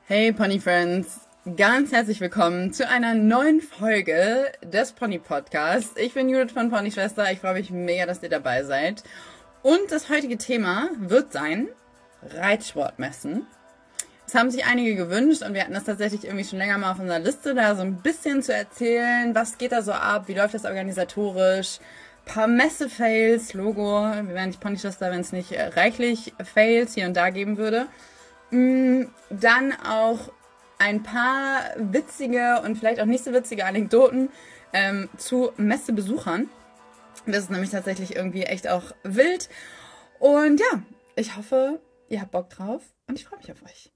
Hey Pony Friends, ganz herzlich willkommen zu einer neuen Folge des Pony Podcasts. Ich bin Judith von Pony Schwester, ich freue mich mega, dass ihr dabei seid. Und das heutige Thema wird sein Reitsportmessen. Das haben sich einige gewünscht und wir hatten das tatsächlich irgendwie schon länger mal auf unserer Liste, da so ein bisschen zu erzählen, was geht da so ab, wie läuft das organisatorisch, paar Messe-Fails, Logo, wir wären nicht Pony Schwester, wenn es nicht reichlich Fails hier und da geben würde. Dann auch ein paar witzige und vielleicht auch nicht so witzige Anekdoten zu Messebesuchern. Das ist nämlich tatsächlich irgendwie echt auch wild. Und ja, ich hoffe, ihr habt Bock drauf und ich freue mich auf euch.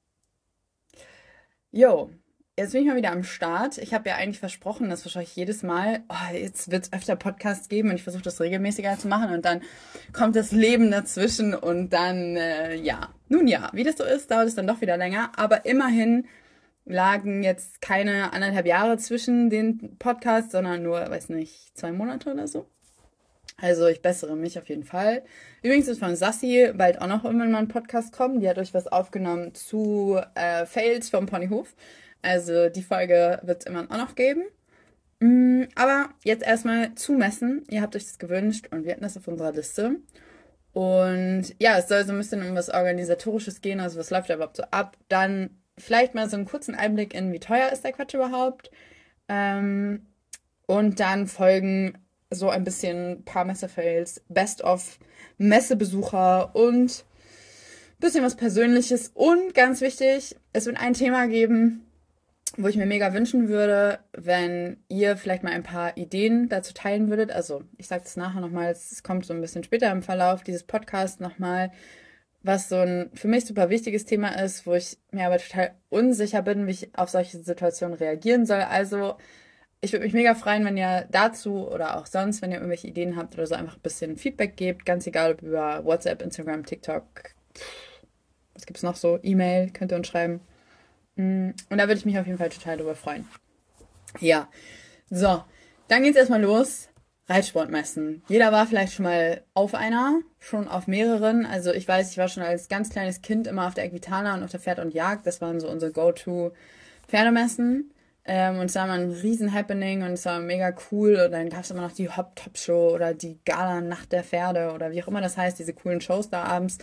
Jo, jetzt bin ich mal wieder am Start. Ich habe ja eigentlich versprochen, dass wahrscheinlich jedes Mal, jetzt wird es öfter Podcasts geben und ich versuche das regelmäßiger zu machen und dann kommt das Leben dazwischen und dann, ja. Nun ja, wie das so ist, dauert es dann doch wieder länger, aber immerhin lagen jetzt keine 1,5 Jahre zwischen den Podcasts, sondern nur, weiß nicht, 2 Monate oder so. Also ich bessere mich auf jeden Fall. Übrigens ist von Sassi bald auch noch irgendwann mal ein Podcast kommen. Die hat euch was aufgenommen zu Fails vom Ponyhof. Also die Folge wird es immer auch noch geben. Aber jetzt erstmal zu Messen. Ihr habt euch das gewünscht und wir hatten das auf unserer Liste. Und ja, es soll so ein bisschen um was Organisatorisches gehen. Also was läuft da überhaupt so ab? Dann vielleicht mal so einen kurzen Einblick in, wie teuer ist der Quatsch überhaupt. Und dann folgen so ein bisschen paar Messefails, Best of Messebesucher und ein bisschen was Persönliches. Und ganz wichtig, es wird ein Thema geben, wo ich mir mega wünschen würde, wenn ihr vielleicht mal ein paar Ideen dazu teilen würdet. Also ich sage das nachher nochmal, es kommt so ein bisschen später im Verlauf dieses Podcasts nochmal, was so ein für mich super wichtiges Thema ist, wo ich mir aber total unsicher bin, wie ich auf solche Situationen reagieren soll. Also ich würde mich mega freuen, wenn ihr dazu oder auch sonst, wenn ihr irgendwelche Ideen habt oder so, einfach ein bisschen Feedback gebt. Ganz egal, ob über WhatsApp, Instagram, TikTok, was gibt's noch so, E-Mail, könnt ihr uns schreiben. Und da würde ich mich auf jeden Fall total drüber freuen. Ja, so, dann geht's erstmal los. Reitsportmessen. Jeder war vielleicht schon mal auf einer, schon auf mehreren. Also ich weiß, ich war schon als ganz kleines Kind immer auf der Equitana und auf der Pferd und Jagd. Das waren so unsere Go-To-Pferdemessen. Und es war immer ein riesen Happening und es war mega cool. Und dann gab es immer noch die Hop-Top-Show oder die Gala-Nacht der Pferde oder wie auch immer das heißt, diese coolen Shows da abends.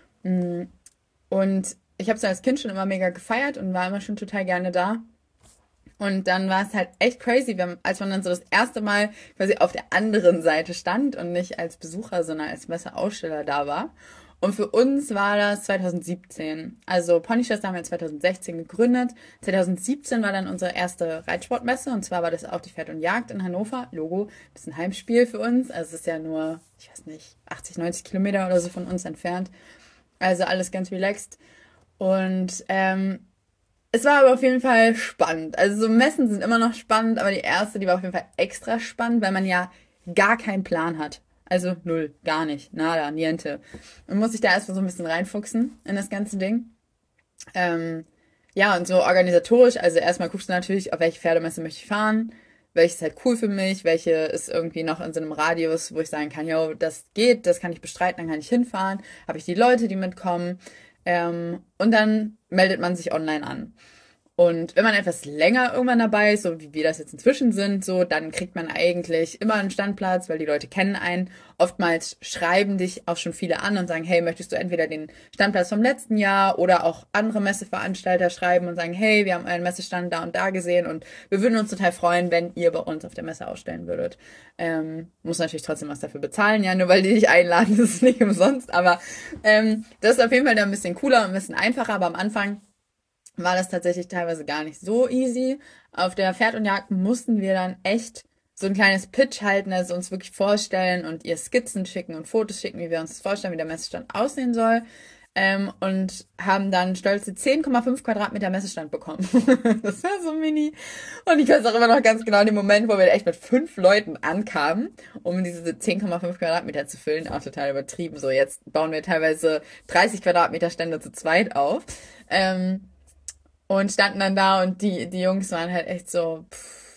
Und ich habe es als Kind schon immer mega gefeiert und war immer schon total gerne da. Und dann war es halt echt crazy, als man dann so das erste Mal quasi auf der anderen Seite stand und nicht als Besucher, sondern als Messeaussteller da war. Und für uns war das 2017. Also Pony Schwester haben wir 2016 gegründet. 2017 war dann unsere erste Reitsportmesse und zwar war das auch die Pferd und Jagd in Hannover. Logo, bisschen Heimspiel für uns. Also es ist ja nur, ich weiß nicht, 80, 90 Kilometer oder so von uns entfernt. Also alles ganz relaxed. Und es war aber auf jeden Fall spannend. Also so Messen sind immer noch spannend, aber die erste, die war auf jeden Fall extra spannend, weil man ja gar keinen Plan hat. Also null, gar nicht, nada, niente. Man muss sich da erstmal so ein bisschen reinfuchsen in das ganze Ding. Ja, und so organisatorisch, also erstmal guckst du natürlich, auf welche Pferdemesse möchte ich fahren, welche ist halt cool für mich, welche ist irgendwie noch in so einem Radius, wo ich sagen kann, yo, das geht, das kann ich bestreiten, dann kann ich hinfahren, habe ich die Leute, die mitkommen. Und dann meldet man sich online an. Und wenn man etwas länger irgendwann dabei ist, so wie wir das jetzt inzwischen sind, so, dann kriegt man eigentlich immer einen Standplatz, weil die Leute kennen einen. Oftmals schreiben dich auch schon viele an und sagen, hey, möchtest du entweder den Standplatz vom letzten Jahr oder auch andere Messeveranstalter schreiben und sagen, hey, wir haben euren Messestand da und da gesehen und wir würden uns total freuen, wenn ihr bei uns auf der Messe ausstellen würdet. Muss natürlich trotzdem was dafür bezahlen, ja, nur weil die dich einladen, das ist nicht umsonst, aber das ist auf jeden Fall dann ein bisschen cooler und ein bisschen einfacher, aber am Anfang war das tatsächlich teilweise gar nicht so easy. Auf der Pferd und Jagd mussten wir dann echt so ein kleines Pitch halten, also uns wirklich vorstellen und ihr Skizzen schicken und Fotos schicken, wie wir uns das vorstellen, wie der Messestand aussehen soll. Und haben dann stolze 10,5 Quadratmeter Messestand bekommen. Das war so mini. Und ich weiß auch immer noch ganz genau den Moment, wo wir echt mit 5 Leuten ankamen, um diese 10,5 Quadratmeter zu füllen. Auch total übertrieben. So, jetzt bauen wir teilweise 30 Quadratmeter Stände zu zweit auf. Und standen dann da und die Jungs waren halt echt so,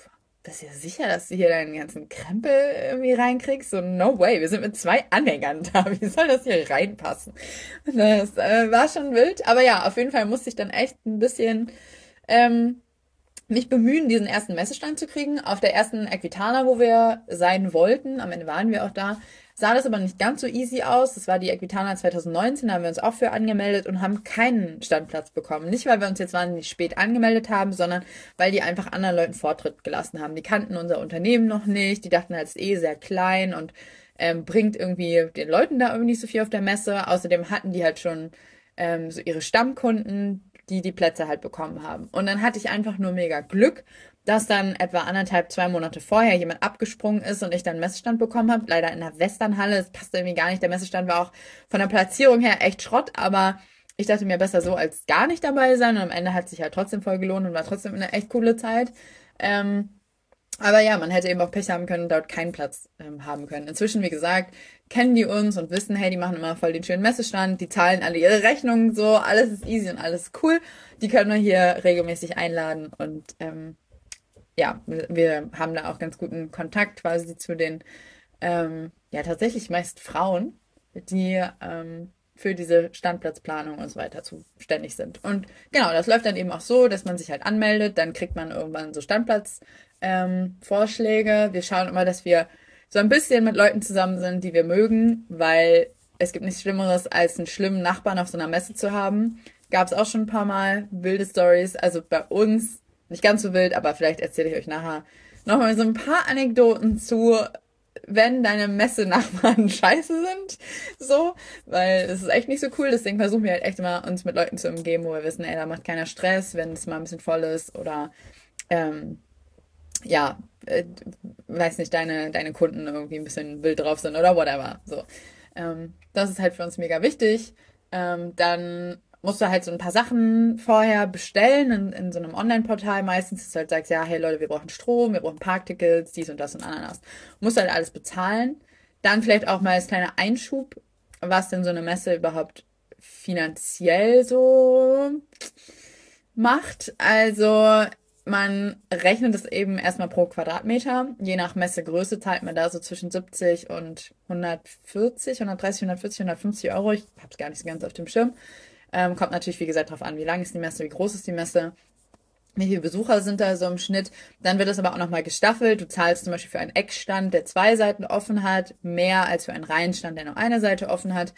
bist du dir sicher, dass du hier deinen ganzen Krempel irgendwie reinkriegst? So, no way, wir sind mit 2 Anhängern da, wie soll das hier reinpassen? Das war schon wild, aber ja, auf jeden Fall musste ich dann echt ein bisschen mich bemühen, diesen ersten Messestand zu kriegen. Auf der ersten Equitana, wo wir sein wollten, am Ende waren wir auch da, sah das aber nicht ganz so easy aus. Das war die Equitana 2019, da haben wir uns auch für angemeldet und haben keinen Standplatz bekommen. Nicht, weil wir uns jetzt wahnsinnig spät angemeldet haben, sondern weil die einfach anderen Leuten Vortritt gelassen haben. Die kannten unser Unternehmen noch nicht, die dachten, es ist eh sehr klein und bringt irgendwie den Leuten da irgendwie nicht so viel auf der Messe. Außerdem hatten die halt schon so ihre Stammkunden, die Plätze halt bekommen haben. Und dann hatte ich einfach nur mega Glück, dass dann etwa 2 Monate vorher jemand abgesprungen ist und ich dann einen Messestand bekommen habe. Leider in der Westernhalle. Das passte irgendwie gar nicht. Der Messestand war auch von der Platzierung her echt Schrott, aber ich dachte mir, besser so als gar nicht dabei sein. Und am Ende hat es sich halt trotzdem voll gelohnt und war trotzdem eine echt coole Zeit. Aber ja, man hätte eben auch Pech haben können und dort keinen Platz haben können. Inzwischen, wie gesagt, kennen die uns und wissen, hey, die machen immer voll den schönen Messestand, die zahlen alle ihre Rechnungen so, alles ist easy und alles ist cool. Die können wir hier regelmäßig einladen und ja, wir haben da auch ganz guten Kontakt quasi zu den, ja, tatsächlich meist Frauen, die für diese Standplatzplanung und so weiter zuständig sind. Und genau, das läuft dann eben auch so, dass man sich halt anmeldet, dann kriegt man irgendwann so Vorschläge. Wir schauen immer, dass wir so ein bisschen mit Leuten zusammen sind, die wir mögen, weil es gibt nichts Schlimmeres, als einen schlimmen Nachbarn auf so einer Messe zu haben. Gab es auch schon ein paar Mal wilde Stories. Also bei uns nicht ganz so wild, aber vielleicht erzähle ich euch nachher nochmal so ein paar Anekdoten zu, wenn deine Messenachbarn scheiße sind, so, weil es ist echt nicht so cool, deswegen versuchen wir halt echt immer, uns mit Leuten zu umgeben, wo wir wissen, ey, da macht keiner Stress, wenn es mal ein bisschen voll ist oder, ja, weiß nicht, deine Kunden irgendwie ein bisschen wild drauf sind oder whatever, so. Das ist halt für uns mega wichtig. Dann musst du halt so ein paar Sachen vorher bestellen in so einem Online-Portal. Meistens, dass du halt sagst, ja, hey Leute, wir brauchen Strom, wir brauchen Parktickets, dies und das und Ananas. Musst halt alles bezahlen. Dann vielleicht auch mal als kleiner Einschub, was denn so eine Messe überhaupt finanziell so macht. Also man rechnet es eben erstmal pro Quadratmeter. Je nach Messegröße zahlt man da so zwischen 70 und 140, 130, 140, 150 Euro. Ich habe es gar nicht so ganz auf dem Schirm. Kommt natürlich, wie gesagt, darauf an, wie lang ist die Messe, wie groß ist die Messe, wie viele Besucher sind da so im Schnitt. Dann wird es aber auch nochmal gestaffelt. Du zahlst zum Beispiel für einen Eckstand, der 2 Seiten offen hat, mehr als für einen Reihenstand, der nur eine Seite offen hat.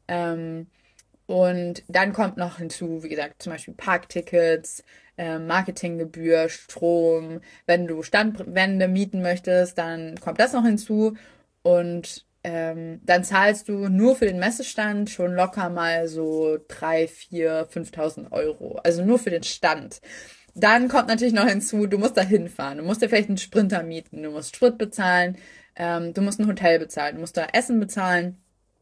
Und dann kommt noch hinzu, wie gesagt, zum Beispiel Parktickets, Marketinggebühr, Strom. Wenn du Standwände mieten möchtest, dann kommt das noch hinzu. Und dann zahlst du nur für den Messestand schon locker mal so 3, 4, 5.000 Euro. Also nur für den Stand. Dann kommt natürlich noch hinzu, du musst da hinfahren. Du musst dir vielleicht einen Sprinter mieten. Du musst Sprit bezahlen. Du musst ein Hotel bezahlen. Du musst da Essen bezahlen.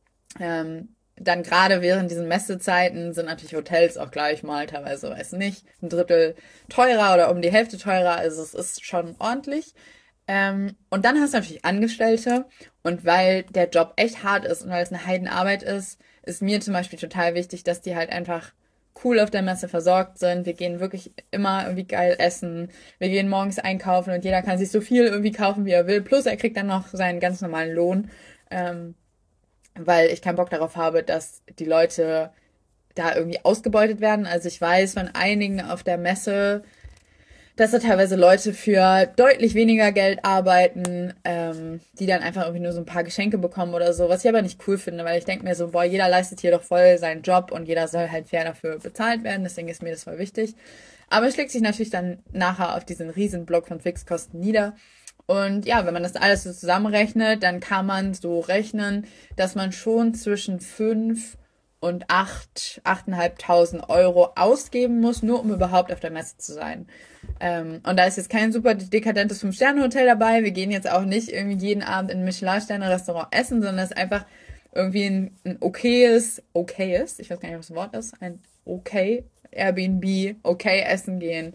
Dann gerade während diesen Messezeiten sind natürlich Hotels auch gleich mal teilweise, weiß nicht, ein Drittel teurer oder um die Hälfte teurer. Also es ist schon ordentlich. Und dann hast du natürlich Angestellte. Und weil der Job echt hart ist und weil es eine Heidenarbeit ist mir zum Beispiel total wichtig, dass die halt einfach cool auf der Messe versorgt sind. Wir gehen wirklich immer irgendwie geil essen. Wir gehen morgens einkaufen und jeder kann sich so viel irgendwie kaufen, wie er will. Plus er kriegt dann noch seinen ganz normalen Lohn. Weil ich keinen Bock darauf habe, dass die Leute da irgendwie ausgebeutet werden. Also ich weiß von einigen auf der Messe, dass da teilweise Leute für deutlich weniger Geld arbeiten, die dann einfach irgendwie nur so ein paar Geschenke bekommen oder so, was ich aber nicht cool finde, weil ich denke mir so, boah, jeder leistet hier doch voll seinen Job und jeder soll halt fair dafür bezahlt werden, deswegen ist mir das voll wichtig. Aber es schlägt sich natürlich dann nachher auf diesen riesen Block von Fixkosten nieder. Und ja, wenn man das alles so zusammenrechnet, dann kann man so rechnen, dass man schon zwischen 5 und 8.500 Euro ausgeben muss, nur um überhaupt auf der Messe zu sein. Und da ist jetzt kein super dekadentes 5-Sterne-Hotel dabei. Wir gehen jetzt auch nicht irgendwie jeden Abend in ein Michelin-Sterne-Restaurant essen, sondern es ist einfach irgendwie ein okayes, ich weiß gar nicht, was das Wort ist, ein okay Airbnb, okay essen gehen,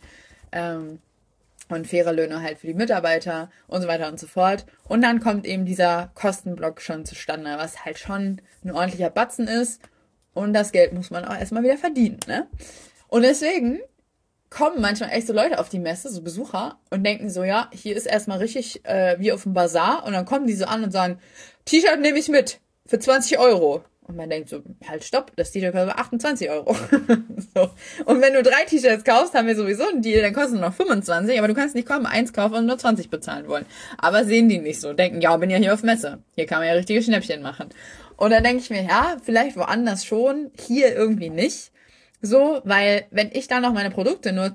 und faire Löhne halt für die Mitarbeiter und so weiter und so fort. Und dann kommt eben dieser Kostenblock schon zustande, was halt schon ein ordentlicher Batzen ist. Und das Geld muss man auch erstmal wieder verdienen, ne? Und deswegen kommen manchmal echt so Leute auf die Messe, so Besucher, und denken so, ja, hier ist erstmal richtig wie auf dem Bazar. Und dann kommen die so an und sagen, T-Shirt nehme ich mit für 20 Euro. Und man denkt so, halt, stopp, das T-Shirt kostet 28 Euro. So. Und wenn du 3 T-Shirts kaufst, haben wir sowieso einen Deal, dann kostet nur noch 25, aber du kannst nicht kommen, 1 kaufen und nur 20 bezahlen wollen. Aber sehen die nicht so, denken, ja, bin ja hier auf Messe. Hier kann man ja richtige Schnäppchen machen. Und dann denke ich mir, ja, vielleicht woanders schon, hier irgendwie nicht. So, weil wenn ich dann noch meine Produkte nur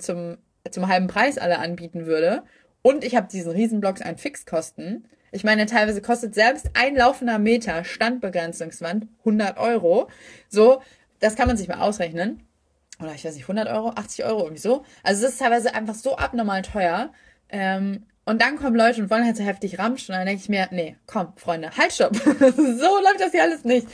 zum halben Preis alle anbieten würde und ich habe diesen Riesenblocks an Fixkosten, ich meine, teilweise kostet selbst ein laufender Meter Standbegrenzungswand 100 Euro. So, das kann man sich mal ausrechnen. Oder ich weiß nicht, 100 Euro, 80 Euro, irgendwie so. Also das ist teilweise einfach so abnormal teuer. Und dann kommen Leute und wollen halt so heftig ramschen. Und dann denke ich mir, nee, komm, Freunde, halt, stopp. So läuft das hier alles nicht.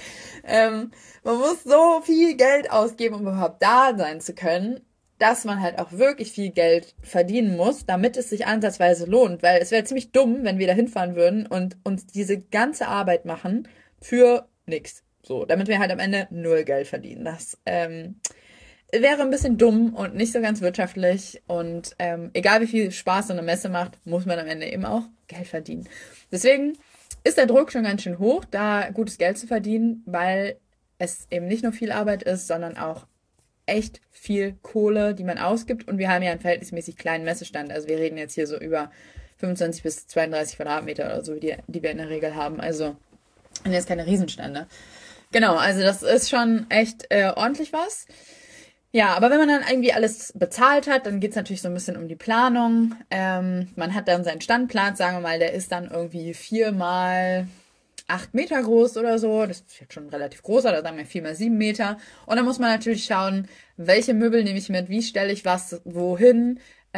Man muss so viel Geld ausgeben, um überhaupt da sein zu können, dass man halt auch wirklich viel Geld verdienen muss, damit es sich ansatzweise lohnt. Weil es wäre ziemlich dumm, wenn wir da hinfahren würden und uns diese ganze Arbeit machen für nix. So, damit wir halt am Ende null Geld verdienen. Das wäre ein bisschen dumm und nicht so ganz wirtschaftlich. Und egal wie viel Spaß so eine Messe macht, muss man am Ende eben auch Geld verdienen. Deswegen ist der Druck schon ganz schön hoch, da gutes Geld zu verdienen, weil es eben nicht nur viel Arbeit ist, sondern auch echt viel Kohle, die man ausgibt. Und wir haben ja einen verhältnismäßig kleinen Messestand. Also wir reden jetzt hier so über 25 bis 32 Quadratmeter oder so, die wir in der Regel haben. Also sind jetzt keine Riesenstände. Genau, also das ist schon echt ordentlich was. Ja, aber wenn man dann irgendwie alles bezahlt hat, dann geht's natürlich so ein bisschen um die Planung. Man hat dann seinen Standplatz, sagen wir mal, der ist dann irgendwie 4 mal 8 Meter groß oder so. Das ist jetzt schon relativ großer, da sagen wir 4 mal 7 Meter. Und dann muss man natürlich schauen, welche Möbel nehme ich mit, wie stelle ich was wohin,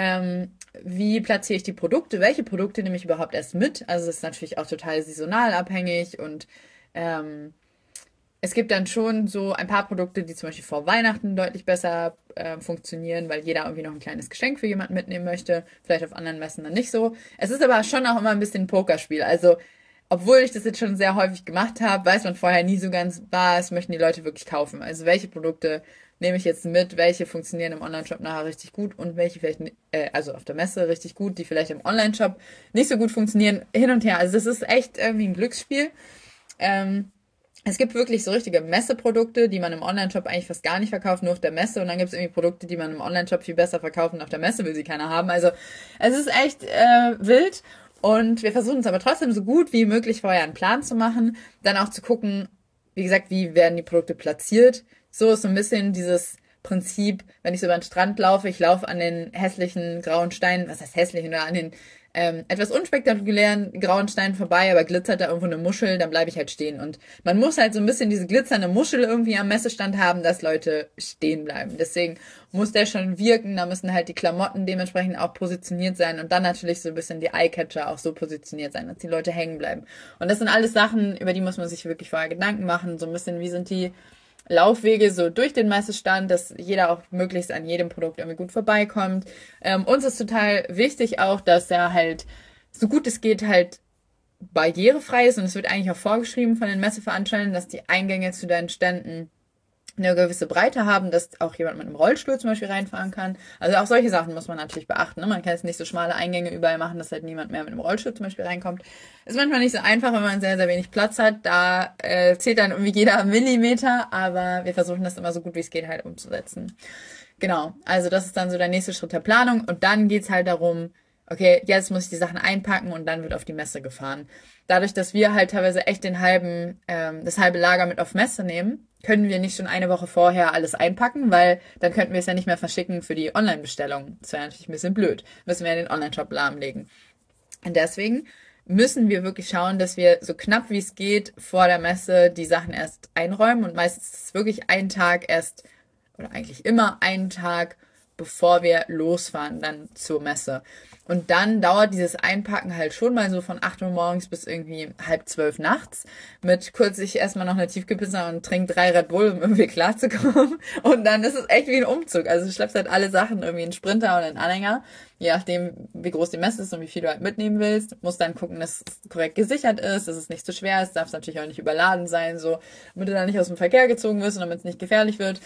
wie platziere ich die Produkte, welche Produkte nehme ich überhaupt erst mit. Also das ist natürlich auch total saisonal abhängig und es gibt dann schon so ein paar Produkte, die zum Beispiel vor Weihnachten deutlich besser funktionieren, weil jeder irgendwie noch ein kleines Geschenk für jemanden mitnehmen möchte. Vielleicht auf anderen Messen dann nicht so. Es ist aber schon auch immer ein bisschen ein Pokerspiel. Also, obwohl ich das jetzt schon sehr häufig gemacht habe, weiß man vorher nie so ganz, was möchten die Leute wirklich kaufen. Also, welche Produkte nehme ich jetzt mit, welche funktionieren im Online-Shop nachher richtig gut und welche vielleicht, also auf der Messe richtig gut, die vielleicht im Online-Shop nicht so gut funktionieren, hin und her. Also, das ist echt irgendwie ein Glücksspiel. Es gibt wirklich so richtige Messeprodukte, die man im Online-Shop eigentlich fast gar nicht verkauft, nur auf der Messe. Und dann gibt es irgendwie Produkte, die man im Online-Shop viel besser verkauft und auf der Messe will sie keiner haben. Also es ist echt wild. Und wir versuchen es aber trotzdem so gut wie möglich vorher einen Plan zu machen. Dann auch zu gucken, wie gesagt, wie werden die Produkte platziert. So ist so ein bisschen dieses Prinzip, wenn ich so über den Strand laufe, ich laufe an den hässlichen grauen Steinen, was heißt hässlichen, oder an den etwas unspektakulären grauen Steinen vorbei, aber glitzert da irgendwo eine Muschel, dann bleibe ich halt stehen. Und man muss halt so ein bisschen diese glitzernde Muschel irgendwie am Messestand haben, dass Leute stehen bleiben. Deswegen muss der schon wirken, da müssen halt die Klamotten dementsprechend auch positioniert sein und dann natürlich so ein bisschen die Eyecatcher auch so positioniert sein, dass die Leute hängen bleiben. Und das sind alles Sachen, über die muss man sich wirklich vorher Gedanken machen, so ein bisschen, wie sind die Laufwege so durch den Messestand, dass jeder auch möglichst an jedem Produkt irgendwie gut vorbeikommt. Uns ist total wichtig auch, dass er halt so gut es geht halt barrierefrei ist und es wird eigentlich auch vorgeschrieben von den Messeveranstaltern, dass die Eingänge zu deinen Ständen eine gewisse Breite haben, dass auch jemand mit einem Rollstuhl zum Beispiel reinfahren kann. Also auch solche Sachen muss man natürlich beachten. Ne? Man kann jetzt nicht so schmale Eingänge überall machen, dass halt niemand mehr mit einem Rollstuhl zum Beispiel reinkommt. Ist manchmal nicht so einfach, wenn man sehr, sehr wenig Platz hat. Da zählt dann irgendwie jeder Millimeter, aber wir versuchen das immer so gut wie es geht halt umzusetzen. Genau, also das ist dann so der nächste Schritt der Planung und dann geht's halt darum, okay, jetzt muss ich die Sachen einpacken und dann wird auf die Messe gefahren. Dadurch, dass wir halt teilweise echt das halbe Lager mit auf Messe nehmen, können wir nicht schon eine Woche vorher alles einpacken, weil dann könnten wir es ja nicht mehr verschicken für die Online-Bestellung. Das wäre natürlich ein bisschen blöd. Müssen wir ja den Online-Shop lahmlegen. Und deswegen müssen wir wirklich schauen, dass wir so knapp wie es geht vor der Messe die Sachen erst einräumen und meistens ist es wirklich ein Tag erst, oder eigentlich immer einen Tag, bevor wir losfahren dann zur Messe. Und dann dauert dieses Einpacken halt schon mal so von 8 Uhr morgens bis irgendwie 11:30 nachts. Mit kurz ich erstmal noch eine Tiefkühlpizza und trinke 3 Red Bull, um irgendwie klarzukommen. Und dann ist es echt wie ein Umzug. Also du schleppst halt alle Sachen irgendwie in einen Sprinter oder in einen Anhänger. Je nachdem, wie groß die Messe ist und wie viel du halt mitnehmen willst. Musst dann gucken, dass es korrekt gesichert ist, dass es nicht zu schwer ist. Darf es natürlich auch nicht überladen sein, so damit du dann nicht aus dem Verkehr gezogen wirst und damit es nicht gefährlich wird.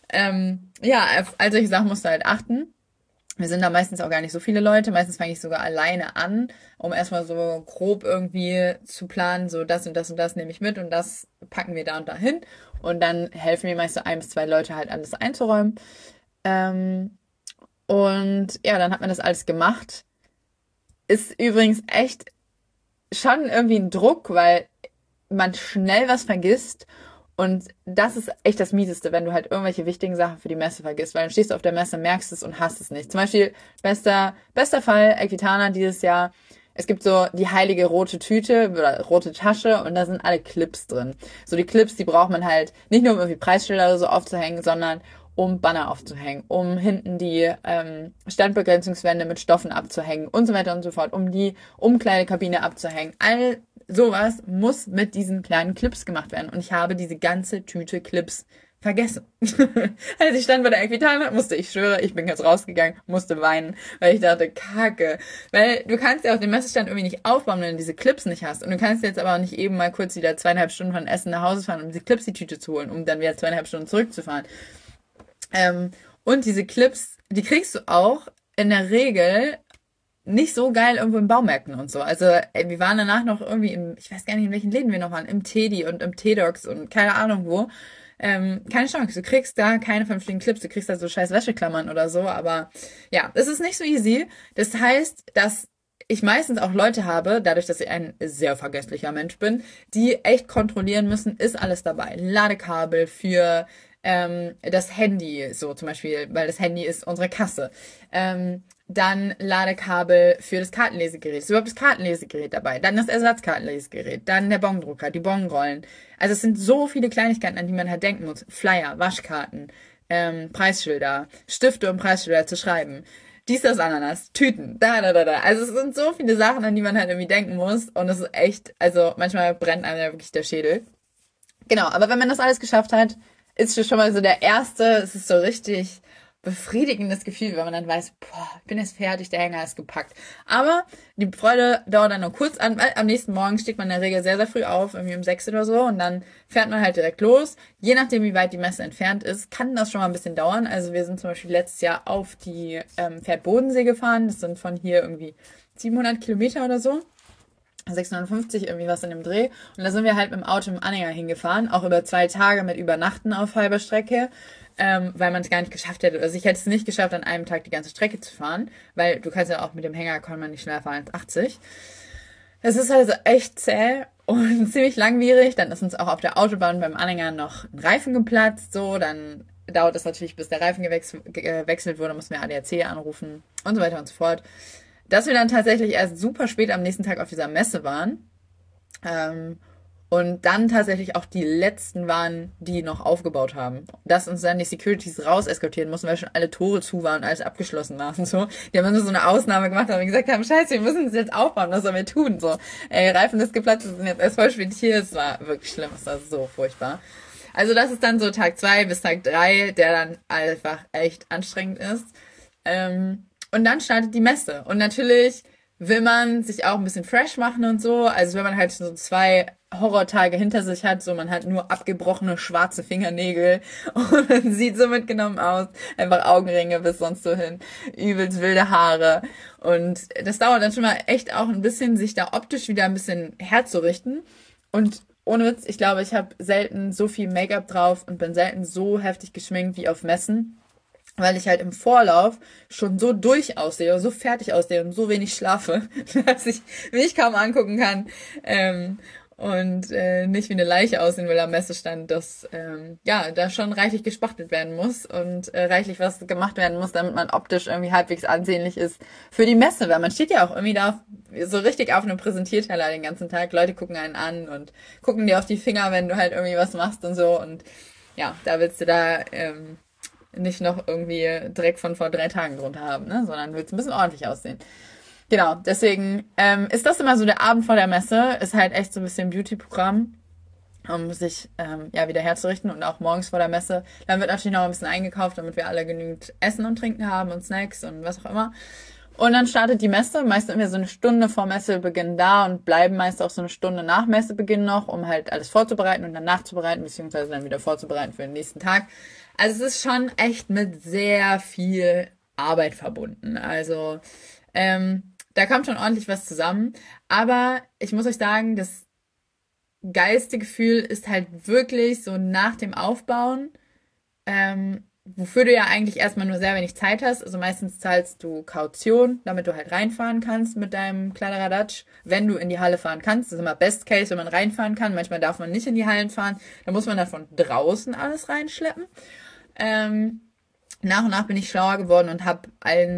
Ja, all solche Sachen musst du halt achten. Wir sind da meistens auch gar nicht so viele Leute. Meistens fange ich sogar alleine an, um erstmal so grob irgendwie zu planen, so das und das und das nehme ich mit und das packen wir da und da hin. Und dann helfen mir meist so 1 bis 2 Leute halt alles einzuräumen. Ähm, und ja, dann hat man das alles gemacht. Ist übrigens echt schon irgendwie ein Druck, weil man schnell was vergisst. Und das ist echt das Mieseste, wenn du halt irgendwelche wichtigen Sachen für die Messe vergisst, weil dann stehst du auf der Messe, merkst es und hast es nicht. Zum Beispiel, bester Fall, Equitana dieses Jahr. Es gibt so die heilige rote Tüte oder rote Tasche und da sind alle Clips drin. So die Clips, die braucht man halt nicht nur um irgendwie Preisschilder oder so aufzuhängen, sondern um Banner aufzuhängen, um hinten die Standbegrenzungswände mit Stoffen abzuhängen und so weiter und so fort, um die Umkleidekabine abzuhängen. All sowas muss mit diesen kleinen Clips gemacht werden. Und ich habe diese ganze Tüte Clips vergessen. Als ich stand bei der Equitana, ich schwöre, ich bin jetzt rausgegangen, musste weinen, weil ich dachte, Kacke. Weil du kannst ja auf dem Messestand irgendwie nicht aufbauen, wenn du diese Clips nicht hast. Und du kannst jetzt aber auch nicht eben mal kurz wieder 2,5 Stunden von Essen nach Hause fahren, um diese Clips die Tüte zu holen, um dann wieder 2,5 Stunden zurückzufahren. Und diese Clips, die kriegst du auch in der Regel nicht so geil irgendwo in Baumärkten und so. Also wir waren danach noch irgendwie ich weiß gar nicht, in welchen Läden wir noch waren, im Teddy und im T-Docs und keine Ahnung wo. Keine Chance, du kriegst da keine vernünftigen Clips, du kriegst da so scheiß Wäscheklammern oder so, aber ja, es ist nicht so easy. Das heißt, dass ich meistens auch Leute habe, dadurch, dass ich ein sehr vergesslicher Mensch bin, die echt kontrollieren müssen, ist alles dabei. Ladekabel für das Handy, so zum Beispiel, weil das Handy ist unsere Kasse. Dann Ladekabel für das Kartenlesegerät. Ist überhaupt das Kartenlesegerät dabei? Dann das Ersatzkartenlesegerät. Dann der Bongdrucker, die Bonrollen. Also es sind so viele Kleinigkeiten, an die man halt denken muss. Flyer, Waschkarten, Preisschilder, Stifte, um Preisschilder zu schreiben. Dies, das, Ananas, Tüten, da. Also es sind so viele Sachen, an die man halt irgendwie denken muss. Und es ist echt, also manchmal brennt einem ja wirklich der Schädel. Genau, aber wenn man das alles geschafft hat, ist schon mal so es ist so richtig befriedigendes Gefühl, wenn man dann weiß, boah, ich bin jetzt fertig, der Hänger ist gepackt. Aber die Freude dauert dann nur kurz an, weil am nächsten Morgen steht man in der Regel sehr, sehr früh auf, irgendwie um 6 oder so, und dann fährt man halt direkt los. Je nachdem, wie weit die Messe entfernt ist, kann das schon mal ein bisschen dauern. Also wir sind zum Beispiel letztes Jahr auf die Pferd Bodensee gefahren. Das sind von hier irgendwie 700 Kilometer oder so. 650, irgendwie was in dem Dreh. Und da sind wir halt mit dem Auto im Anhänger hingefahren, auch über 2 Tage mit Übernachten auf halber Strecke, weil man es gar nicht geschafft hätte. Also ich hätte es nicht geschafft, an einem Tag die ganze Strecke zu fahren, weil du kannst ja auch mit dem Hänger, kann man nicht schneller fahren als 80. Es ist also echt zäh und ziemlich langwierig. Dann ist uns auch auf der Autobahn beim Anhänger noch ein Reifen geplatzt, so, dann dauert es natürlich, bis der Reifen gewechselt wurde, mussten wir ADAC anrufen und so weiter und so fort. Dass wir dann tatsächlich erst super spät am nächsten Tag auf dieser Messe waren. Und dann tatsächlich auch die letzten waren, die noch aufgebaut haben. Dass uns dann die Securities raus eskortieren mussten, weil schon alle Tore zu waren und alles abgeschlossen war und so. Die haben nur so eine Ausnahme gemacht und gesagt haben, scheiße, wir müssen das jetzt aufbauen, was sollen wir tun? So, Reifen ist geplatzt, wir sind jetzt erst voll spät hier. Es war wirklich schlimm, es war so furchtbar. Also das ist dann so Tag 2 bis Tag 3, der dann einfach echt anstrengend ist. Und dann startet die Messe. Und natürlich will man sich auch ein bisschen fresh machen und so. Also wenn man halt so 2 Horrortage hinter sich hat, so man hat nur abgebrochene schwarze Fingernägel und man sieht so mitgenommen aus. Einfach Augenringe bis sonst so hin. Übelst wilde Haare. Und das dauert dann schon mal echt auch ein bisschen, sich da optisch wieder ein bisschen herzurichten. Und ohne Witz, ich glaube, ich habe selten so viel Make-up drauf und bin selten so heftig geschminkt wie auf Messen. Weil ich halt im Vorlauf schon so durch aussehe, so fertig aussehe und so wenig schlafe, dass ich mich kaum angucken kann und nicht wie eine Leiche aussehen will am Messestand, dass da schon reichlich gespachtelt werden muss und reichlich was gemacht werden muss, damit man optisch irgendwie halbwegs ansehnlich ist für die Messe, weil man steht ja auch irgendwie da so richtig auf einem Präsentierteller den ganzen Tag, Leute gucken einen an und gucken dir auf die Finger, wenn du halt irgendwie was machst und so, und ja, da willst du da nicht noch irgendwie Dreck von vor 3 Tagen drunter haben, ne? Sondern willst ein bisschen ordentlich aussehen. Genau, deswegen ist das immer so der Abend vor der Messe, ist halt echt so ein bisschen Beauty-Programm, um sich wieder herzurichten, und auch morgens vor der Messe. Dann wird natürlich noch ein bisschen eingekauft, damit wir alle genügend Essen und Trinken haben und Snacks und was auch immer. Und dann startet die Messe. Meist sind wir so eine Stunde vor Messebeginn da und bleiben meist auch so eine Stunde nach Messebeginn noch, um halt alles vorzubereiten und dann nachzubereiten, beziehungsweise dann wieder vorzubereiten für den nächsten Tag. Also es ist schon echt mit sehr viel Arbeit verbunden. Also da kommt schon ordentlich was zusammen. Aber ich muss euch sagen, das geilste Gefühl ist halt wirklich so nach dem Aufbauen, wofür du ja eigentlich erstmal nur sehr wenig Zeit hast. Also meistens zahlst du Kaution, damit du halt reinfahren kannst mit deinem Kladderadatsch, wenn du in die Halle fahren kannst. Das ist immer Best Case, wenn man reinfahren kann. Manchmal darf man nicht in die Hallen fahren. Da muss man dann von draußen alles reinschleppen. Nach und nach bin ich schlauer geworden und habe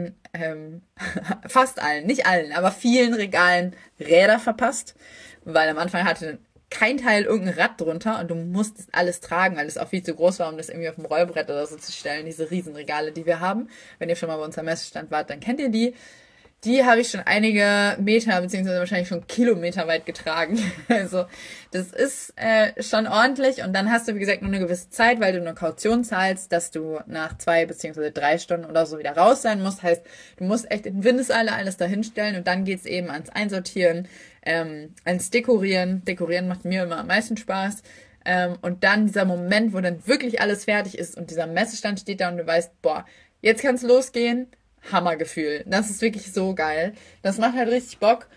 fast allen, nicht allen, aber vielen Regalen Räder verpasst, weil am Anfang hatte kein Teil irgendein Rad drunter und du musstest alles tragen, weil es auch viel zu groß war, um das irgendwie auf dem Rollbrett oder so zu stellen, diese Riesenregale, die wir haben. Wenn ihr schon mal bei unserem Messestand wart, dann kennt ihr die. Die habe ich schon einige Meter, beziehungsweise wahrscheinlich schon Kilometer weit getragen. Also das ist schon ordentlich. Und dann hast du, wie gesagt, nur eine gewisse Zeit, weil du eine Kaution zahlst, dass du nach 2 beziehungsweise 3 Stunden oder so wieder raus sein musst. Heißt, du musst echt in Windeseile alles dahinstellen und dann geht's eben ans Einsortieren, ans Dekorieren. Dekorieren macht mir immer am meisten Spaß. Und dann dieser Moment, wo dann wirklich alles fertig ist und dieser Messestand steht da und du weißt, boah, jetzt kann's losgehen. Hammergefühl. Das ist wirklich so geil. Das macht halt richtig Bock,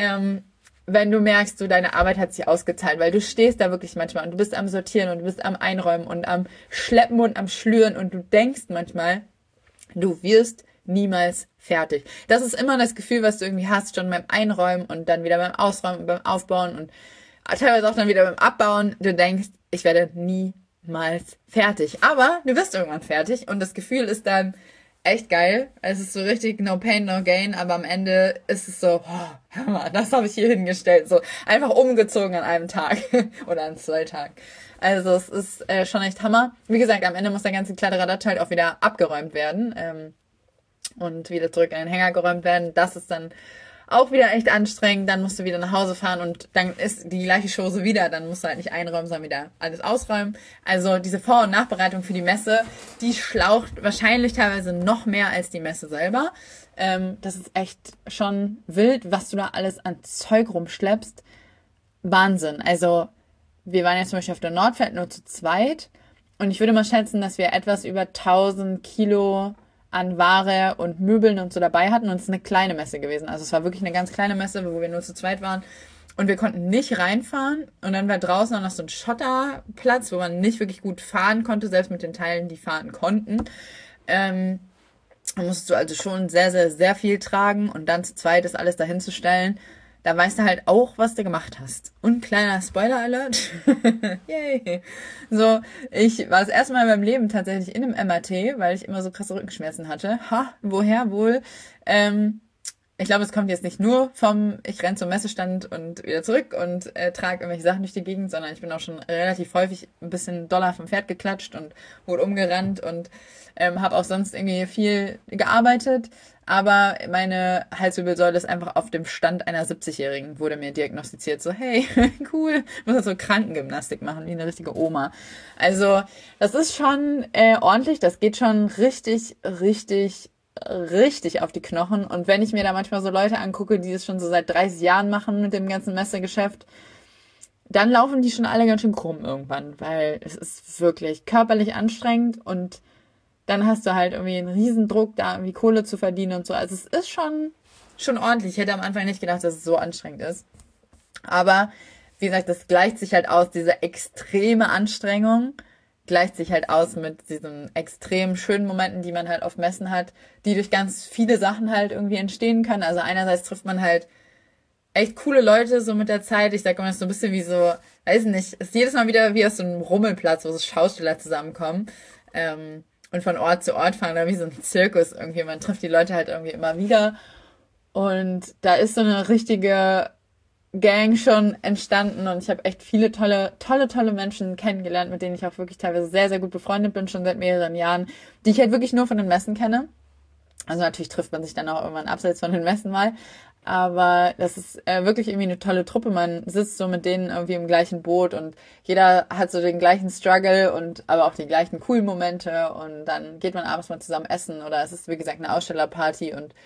wenn du merkst, so deine Arbeit hat sich ausgezahlt, weil du stehst da wirklich manchmal und du bist am Sortieren und du bist am Einräumen und am Schleppen und am Schlüren und du denkst manchmal, du wirst niemals fertig. Das ist immer das Gefühl, was du irgendwie hast, schon beim Einräumen und dann wieder beim Ausräumen und beim Aufbauen und teilweise auch dann wieder beim Abbauen. Du denkst, ich werde niemals fertig. Aber du bist irgendwann fertig und das Gefühl ist dann echt geil. Es ist so richtig no pain, no gain, aber am Ende ist es so, oh, hör mal, das habe ich hier hingestellt. So einfach umgezogen an einem Tag oder an 2 Tagen. Also es ist schon echt Hammer. Wie gesagt, am Ende muss der ganze Kladderadatsch halt auch wieder abgeräumt werden und wieder zurück in den Hänger geräumt werden. Das ist dann auch wieder echt anstrengend, dann musst du wieder nach Hause fahren und dann ist die gleiche Chose wieder, dann musst du halt nicht einräumen, sondern wieder alles ausräumen. Also diese Vor- und Nachbereitung für die Messe, die schlaucht wahrscheinlich teilweise noch mehr als die Messe selber. Das ist echt schon wild, was du da alles an Zeug rumschleppst. Wahnsinn. Also wir waren jetzt zum Beispiel auf der Nordfeld nur zu zweit und ich würde mal schätzen, dass wir etwas über 1000 Kilo an Ware und Möbeln und so dabei hatten und es ist eine kleine Messe gewesen. Also es war wirklich eine ganz kleine Messe, wo wir nur zu zweit waren und wir konnten nicht reinfahren und dann war draußen auch noch so ein Schotterplatz, wo man nicht wirklich gut fahren konnte, selbst mit den Teilen, die fahren konnten. Da musst du also schon sehr, sehr, sehr viel tragen und dann zu zweit ist alles dahin zu stellen. Da weißt du halt auch, was du gemacht hast. Und kleiner Spoiler-Alert. Yay. So, ich war das erste Mal in meinem Leben tatsächlich in einem MRT, weil ich immer so krasse Rückenschmerzen hatte. Woher wohl? Ich glaube, es kommt jetzt nicht nur vom, ich renn zum Messestand und wieder zurück und trage irgendwelche Sachen durch die Gegend, sondern ich bin auch schon relativ häufig ein bisschen doller vom Pferd geklatscht und wurde umgerannt und habe auch sonst irgendwie viel gearbeitet. Aber meine Halswirbelsäule ist einfach auf dem Stand einer 70-Jährigen, wurde mir diagnostiziert. So, hey, cool, muss halt so Krankengymnastik machen, wie eine richtige Oma. Also, das ist schon ordentlich, das geht schon richtig, richtig, richtig auf die Knochen. Und wenn ich mir da manchmal so Leute angucke, die es schon so seit 30 Jahren machen mit dem ganzen Messegeschäft, dann laufen die schon alle ganz schön krumm irgendwann, weil es ist wirklich körperlich anstrengend und dann hast du halt irgendwie einen Riesendruck, da irgendwie Kohle zu verdienen und so. Also es ist schon ordentlich. Ich hätte am Anfang nicht gedacht, dass es so anstrengend ist. Aber wie gesagt, das gleicht sich halt aus, diese extreme Anstrengung gleicht sich halt aus mit diesen extrem schönen Momenten, die man halt auf Messen hat, die durch ganz viele Sachen halt irgendwie entstehen können. Also einerseits trifft man halt echt coole Leute so mit der Zeit. Ich sag immer, das ist so ein bisschen wie so, weiß nicht, ist jedes Mal wieder wie aus so einem Rummelplatz, wo so Schauspieler zusammenkommen. Und von Ort zu Ort fahren, oder wie so ein Zirkus irgendwie. Man trifft die Leute halt irgendwie immer wieder. Und da ist so eine richtige Gang schon entstanden und ich habe echt viele tolle Menschen kennengelernt, mit denen ich auch wirklich teilweise sehr, sehr gut befreundet bin, schon seit mehreren Jahren, die ich halt wirklich nur von den Messen kenne. Also natürlich trifft man sich dann auch irgendwann abseits von den Messen mal, aber das ist wirklich irgendwie eine tolle Truppe. Man sitzt so mit denen irgendwie im gleichen Boot und jeder hat so den gleichen Struggle und aber auch die gleichen coolen Momente und dann geht man abends mal zusammen essen oder es ist wie gesagt eine Ausstellerparty und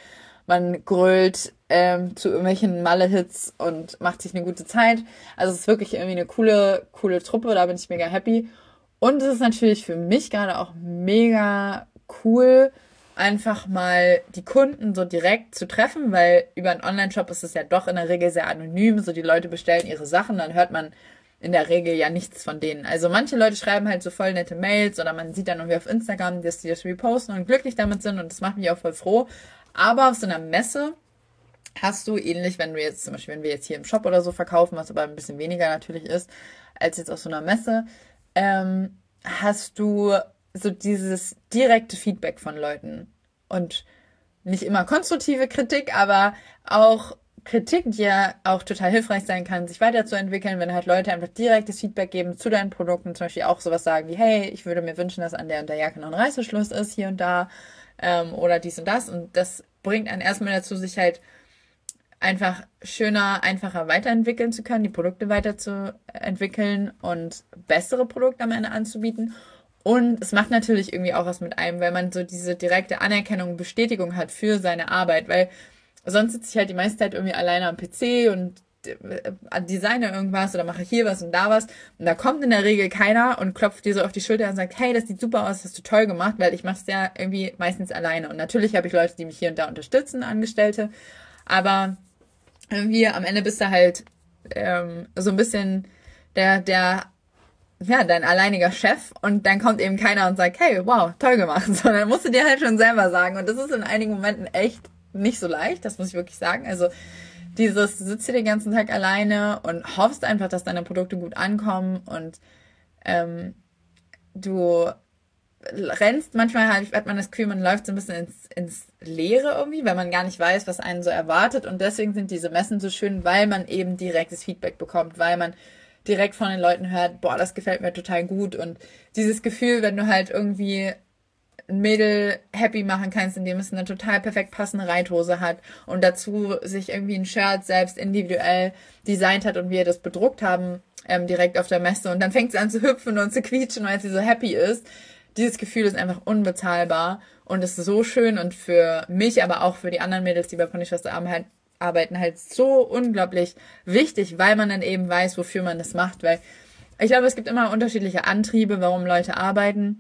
man grölt zu irgendwelchen Malle-Hits und macht sich eine gute Zeit. Also es ist wirklich irgendwie eine coole Truppe, da bin ich mega happy. Und es ist natürlich für mich gerade auch mega cool, einfach mal die Kunden so direkt zu treffen, weil über einen Online-Shop ist es ja doch in der Regel sehr anonym, so die Leute bestellen ihre Sachen, dann hört man in der Regel ja nichts von denen. Also manche Leute schreiben halt so voll nette Mails oder man sieht dann irgendwie auf Instagram, dass die das reposten und glücklich damit sind und das macht mich auch voll froh. Aber auf so einer Messe hast du ähnlich, wenn du jetzt zum Beispiel, wenn wir jetzt hier im Shop oder so verkaufen, was aber ein bisschen weniger natürlich ist, als jetzt auf so einer Messe, hast du so dieses direkte Feedback von Leuten und nicht immer konstruktive Kritik, aber auch Kritik, die ja auch total hilfreich sein kann, sich weiterzuentwickeln, wenn halt Leute einfach direktes Feedback geben zu deinen Produkten, zum Beispiel auch sowas sagen wie, hey, ich würde mir wünschen, dass an der und der Jacke noch ein Reißverschluss ist, hier und da, oder dies und das. Und das bringt einen erstmal dazu, sich halt einfach schöner, einfacher weiterentwickeln zu können, die Produkte weiterzuentwickeln und bessere Produkte am Ende anzubieten. Und es macht natürlich irgendwie auch was mit einem, weil man so diese direkte Anerkennung, Bestätigung hat für seine Arbeit, weil sonst sitze ich halt die meiste Zeit irgendwie alleine am PC und designe irgendwas oder mache hier was und da was. Und da kommt in der Regel keiner und klopft dir so auf die Schulter und sagt, hey, das sieht super aus, das hast du toll gemacht, weil ich mache es ja irgendwie meistens alleine. Und natürlich habe ich Leute, die mich hier und da unterstützen, Angestellte, aber irgendwie am Ende bist du halt so ein bisschen dein alleiniger Chef und dann kommt eben keiner und sagt, hey, wow, toll gemacht, sondern musst du dir halt schon selber sagen und das ist in einigen Momenten echt nicht so leicht, das muss ich wirklich sagen, also du sitzt hier den ganzen Tag alleine und hoffst einfach, dass deine Produkte gut ankommen und du rennst, manchmal hat man das Gefühl, man läuft so ein bisschen ins Leere irgendwie, weil man gar nicht weiß, was einen so erwartet und deswegen sind diese Messen so schön, weil man eben direktes Feedback bekommt, weil man direkt von den Leuten hört, boah, das gefällt mir total gut und dieses Gefühl, wenn du halt irgendwie ein Mädel happy machen kannst, indem es eine total perfekt passende Reithose hat und dazu sich irgendwie ein Shirt selbst individuell designt hat und wir das bedruckt haben, direkt auf der Messe und dann fängt sie an zu hüpfen und zu quietschen, weil sie so happy ist. Dieses Gefühl ist einfach unbezahlbar und ist so schön und für mich, aber auch für die anderen Mädels, die bei Ponyschwester arbeiten, halt so unglaublich wichtig, weil man dann eben weiß, wofür man das macht, weil ich glaube, es gibt immer unterschiedliche Antriebe, warum Leute arbeiten.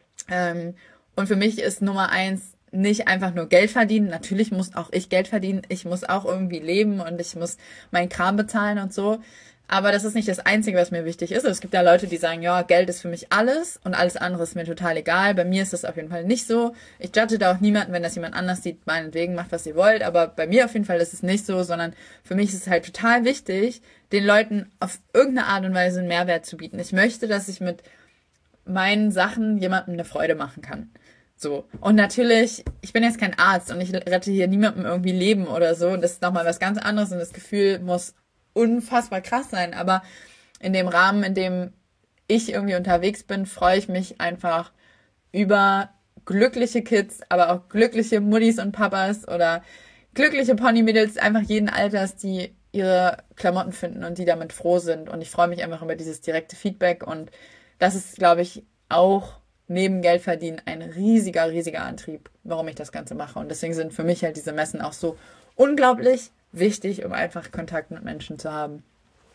Und für mich ist Nummer 1 nicht einfach nur Geld verdienen. Natürlich muss auch ich Geld verdienen. Ich muss auch irgendwie leben und ich muss meinen Kram bezahlen und so. Aber das ist nicht das Einzige, was mir wichtig ist. Es gibt ja Leute, die sagen, ja, Geld ist für mich alles und alles andere ist mir total egal. Bei mir ist das auf jeden Fall nicht so. Ich judge da auch niemanden, wenn das jemand anders sieht, meinetwegen macht, was ihr wollt. Aber bei mir auf jeden Fall ist es nicht so, sondern für mich ist es halt total wichtig, den Leuten auf irgendeine Art und Weise einen Mehrwert zu bieten. Ich möchte, dass ich mit meinen Sachen jemandem eine Freude machen kann. So. Und natürlich, ich bin jetzt kein Arzt und ich rette hier niemandem irgendwie Leben oder so. Das ist nochmal was ganz anderes und das Gefühl muss unfassbar krass sein. Aber in dem Rahmen, in dem ich irgendwie unterwegs bin, freue ich mich einfach über glückliche Kids, aber auch glückliche Muttis und Papas oder glückliche Ponymädels, einfach jeden Alters, die ihre Klamotten finden und die damit froh sind. Und ich freue mich einfach über dieses direkte Feedback und das ist, glaube ich, auch neben Geld verdienen ein riesiger Antrieb, warum ich das Ganze mache. Und deswegen sind für mich halt diese Messen auch so unglaublich wichtig, um einfach Kontakt mit Menschen zu haben.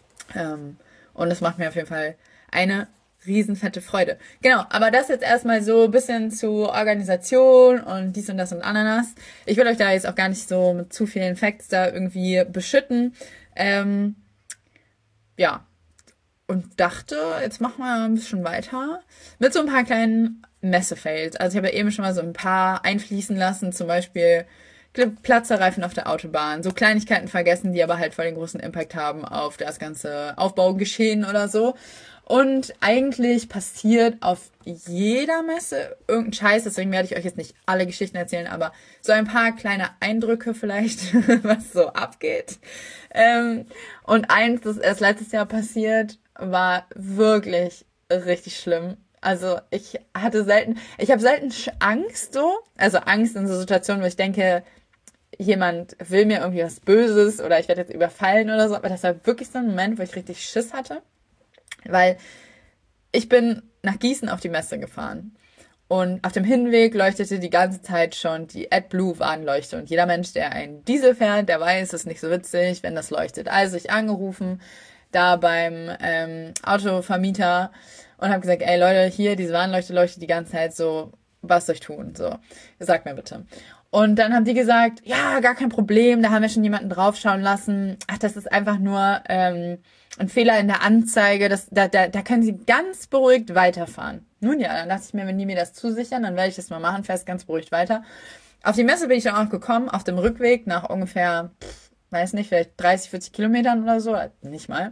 Und es macht mir auf jeden Fall eine riesenfette Freude. Genau, aber das jetzt erstmal so ein bisschen zu Organisation und dies und das und Ananas. Ich will euch da jetzt auch gar nicht so mit zu vielen Facts da irgendwie beschütten. Ja, und dachte, jetzt machen wir ein bisschen weiter mit so ein paar kleinen Messe-Fails. Also ich habe ja eben schon mal so ein paar einfließen lassen, zum Beispiel Platzerreifen auf der Autobahn, so Kleinigkeiten vergessen, die aber halt voll den großen Impact haben auf das ganze Aufbaugeschehen oder so. Und eigentlich passiert auf jeder Messe irgendein Scheiß, deswegen werde ich euch jetzt nicht alle Geschichten erzählen, aber so ein paar kleine Eindrücke vielleicht, was so abgeht. Und eins, das erst letztes Jahr passiert, war wirklich richtig schlimm. Also ich habe selten Angst so, also Angst in so Situationen, wo ich denke, jemand will mir irgendwie was Böses oder ich werde jetzt überfallen oder so, aber das war wirklich so ein Moment, wo ich richtig Schiss hatte, weil ich bin nach Gießen auf die Messe gefahren Und auf dem Hinweg leuchtete die ganze Zeit schon die AdBlue-Warnleuchte. Und jeder Mensch, der einen Diesel fährt, der weiß, es ist nicht so witzig, wenn das leuchtet. Also ich angerufen, da beim Autovermieter und habe gesagt, ey Leute, hier, diese Warnleuchte leuchtet die ganze Zeit so, was soll ich tun? So, sagt mir bitte. Und dann haben die gesagt, ja, gar kein Problem, da haben wir schon jemanden draufschauen lassen. Ach, das ist einfach nur ein Fehler in der Anzeige. Da können Sie ganz beruhigt weiterfahren. Nun ja, dann dachte ich mir, wenn die mir das zusichern, dann werde ich das mal machen, fährst ganz beruhigt weiter. Auf die Messe bin ich dann auch gekommen, auf dem Rückweg nach ungefähr, weiß nicht, vielleicht 30, 40 Kilometern oder so, nicht mal.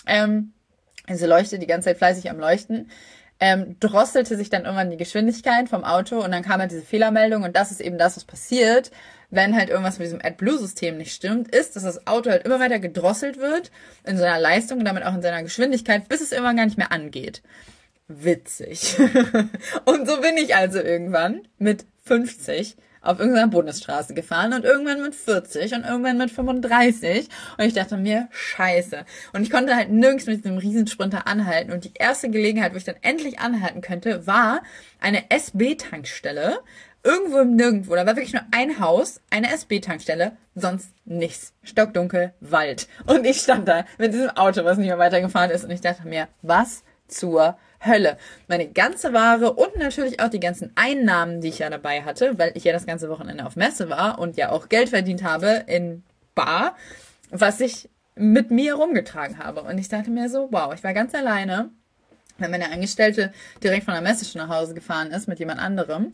Also leuchtet die ganze Zeit fleißig am Leuchten. Drosselte sich dann irgendwann die Geschwindigkeit vom Auto und dann kam halt diese Fehlermeldung und das ist eben das, was passiert, wenn halt irgendwas mit diesem AdBlue-System nicht stimmt, ist, dass das Auto halt immer weiter gedrosselt wird in seiner Leistung und damit auch in seiner Geschwindigkeit, bis es irgendwann gar nicht mehr angeht. Witzig. Und so bin ich also irgendwann mit 50 auf irgendeiner Bundesstraße gefahren und irgendwann mit 40 und irgendwann mit 35 und ich dachte mir, scheiße. Und ich konnte halt nirgends mit diesem Riesensprinter anhalten und die erste Gelegenheit, wo ich dann endlich anhalten könnte, war eine SB-Tankstelle irgendwo im Nirgendwo. Da war wirklich nur ein Haus, eine SB-Tankstelle, sonst nichts. Stockdunkel, Wald. Und ich stand da mit diesem Auto, was nicht mehr weitergefahren ist und ich dachte mir, was zur Hölle. Meine ganze Ware und natürlich auch die ganzen Einnahmen, die ich ja dabei hatte, weil ich ja das ganze Wochenende auf Messe war und ja auch Geld verdient habe in Bar, was ich mit mir rumgetragen habe. Und ich dachte mir so, wow, ich war ganz alleine, weil meine Angestellte direkt von der Messe schon nach Hause gefahren ist mit jemand anderem.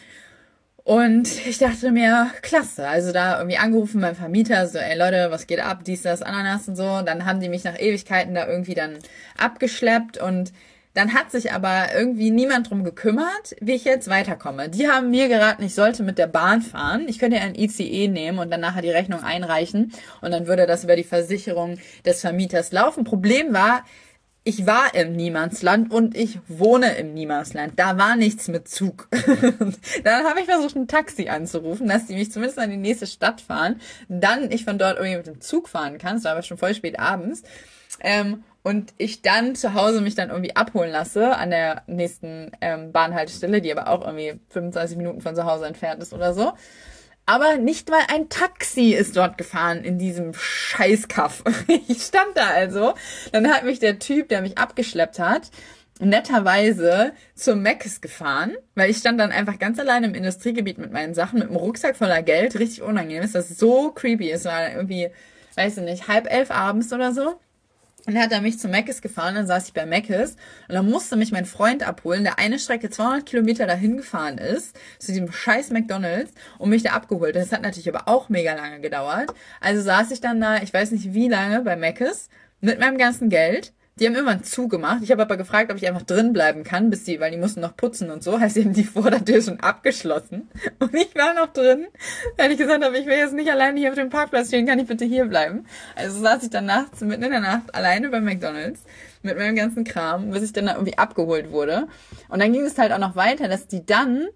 Und ich dachte mir, klasse, also da irgendwie angerufen beim Vermieter, so, ey Leute, was geht ab, dies, das, Ananas und so. Dann haben die mich nach Ewigkeiten da irgendwie dann abgeschleppt und dann hat sich aber irgendwie niemand drum gekümmert, wie ich jetzt weiterkomme. Die haben mir geraten, ich sollte mit der Bahn fahren. Ich könnte ja ein ICE nehmen und dann nachher die Rechnung einreichen und dann würde das über die Versicherung des Vermieters laufen. Problem war, ich war im Niemandsland und ich wohne im Niemandsland. Da war nichts mit Zug. Dann habe ich versucht, ein Taxi anzurufen, dass die mich zumindest an die nächste Stadt fahren. Dann ich von dort irgendwie mit dem Zug fahren kann. Es war aber schon voll spät abends. Und ich dann zu Hause mich dann irgendwie abholen lasse an der nächsten Bahnhaltestelle, die aber auch irgendwie 25 Minuten von zu Hause entfernt ist oder so. Aber nicht mal ein Taxi ist dort gefahren in diesem Scheißkaff. Ich stand da also. Dann hat mich der Typ, der mich abgeschleppt hat, netterweise zum Mc's gefahren, weil ich stand dann einfach ganz alleine im Industriegebiet mit meinen Sachen, mit einem Rucksack voller Geld. Richtig unangenehm. Ist das so creepy. Es war irgendwie, weiß ich nicht, 10:30 abends oder so. Und dann hat er mich zu Mc's gefahren, dann saß ich bei Mc's und dann musste mich mein Freund abholen, der eine Strecke 200 Kilometer dahin gefahren ist, zu diesem scheiß McDonald's und mich da abgeholt. Das hat natürlich aber auch mega lange gedauert. Also saß ich dann da, ich weiß nicht wie lange, bei Mc's mit meinem ganzen Geld. Die haben irgendwann zugemacht. Ich habe aber gefragt, ob ich einfach drin bleiben kann, weil die mussten noch putzen und so. Heißt, eben die Vordertür schon abgeschlossen. Und ich war noch drin, weil ich gesagt habe, ich will jetzt nicht alleine hier auf dem Parkplatz stehen, kann ich bitte hier bleiben. Also saß ich dann nachts, mitten in der Nacht, alleine bei McDonald's mit meinem ganzen Kram, bis ich dann da irgendwie abgeholt wurde. Und dann ging es halt auch noch weiter, dass die dann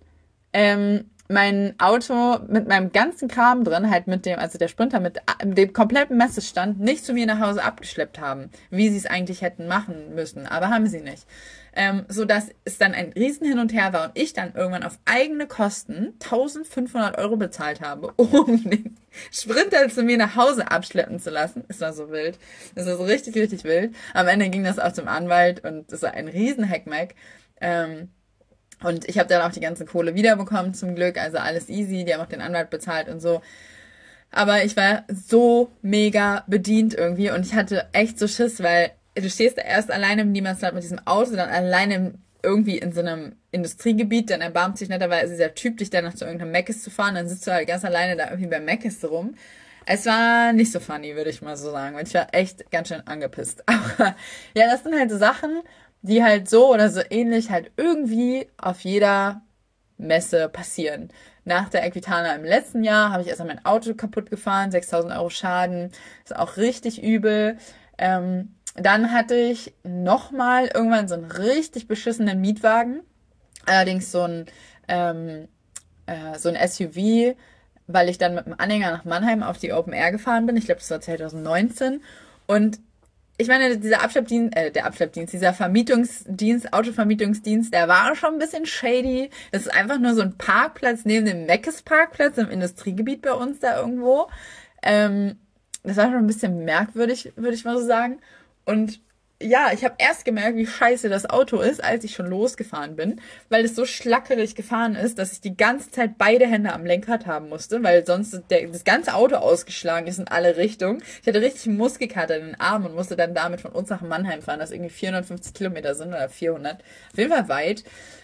mein Auto mit meinem ganzen Kram drin, halt mit dem, also der Sprinter mit dem kompletten Messestand, nicht zu mir nach Hause abgeschleppt haben, wie sie es eigentlich hätten machen müssen, aber haben sie nicht. So dass es dann ein riesen Hin und Her war und ich dann irgendwann auf eigene Kosten 1.500 € bezahlt habe, um den Sprinter zu mir nach Hause abschleppen zu lassen. Es war so wild. Es war so richtig, richtig wild. Am Ende ging das auch zum Anwalt und es war ein riesen Hackmack. Und ich habe dann auch die ganze Kohle wiederbekommen zum Glück, also alles easy, die haben auch den Anwalt bezahlt und so. Aber ich war so mega bedient irgendwie und ich hatte echt so Schiss, weil du stehst da erst alleine im Niemandsland mit diesem Auto, dann alleine irgendwie in so einem Industriegebiet, dann erbarmt sich netterweise dieser Typ, dich dann noch zu irgendeinem Mc's zu fahren, dann sitzt du halt ganz alleine da irgendwie bei Mc's rum. Es war nicht so funny, würde ich mal so sagen, weil ich war echt ganz schön angepisst. Aber ja, das sind halt so Sachen, die halt so oder so ähnlich halt irgendwie auf jeder Messe passieren. Nach der Equitana im letzten Jahr habe ich erstmal mein Auto kaputt gefahren, 6.000 € Schaden, ist auch richtig übel. Dann hatte ich nochmal irgendwann so einen richtig beschissenen Mietwagen, allerdings so ein SUV, weil ich dann mit dem Anhänger nach Mannheim auf die Open Air gefahren bin. Ich glaube, das war 2019 und ich meine, dieser Vermietungsdienst, Autovermietungsdienst, der war schon ein bisschen shady. Das ist einfach nur so ein Parkplatz neben dem Meckes-Parkplatz im Industriegebiet bei uns da irgendwo. Das war schon ein bisschen merkwürdig, würde ich mal so sagen. Und ja, ich habe erst gemerkt, wie scheiße das Auto ist, als ich schon losgefahren bin, weil es so schlackerig gefahren ist, dass ich die ganze Zeit beide Hände am Lenkrad haben musste, weil sonst das ganze Auto ausgeschlagen ist in alle Richtungen. Ich hatte richtig Muskelkater in den Armen und musste dann damit von uns nach Mannheim fahren, das irgendwie 450 Kilometer sind oder 400. Auf jeden Fall weit.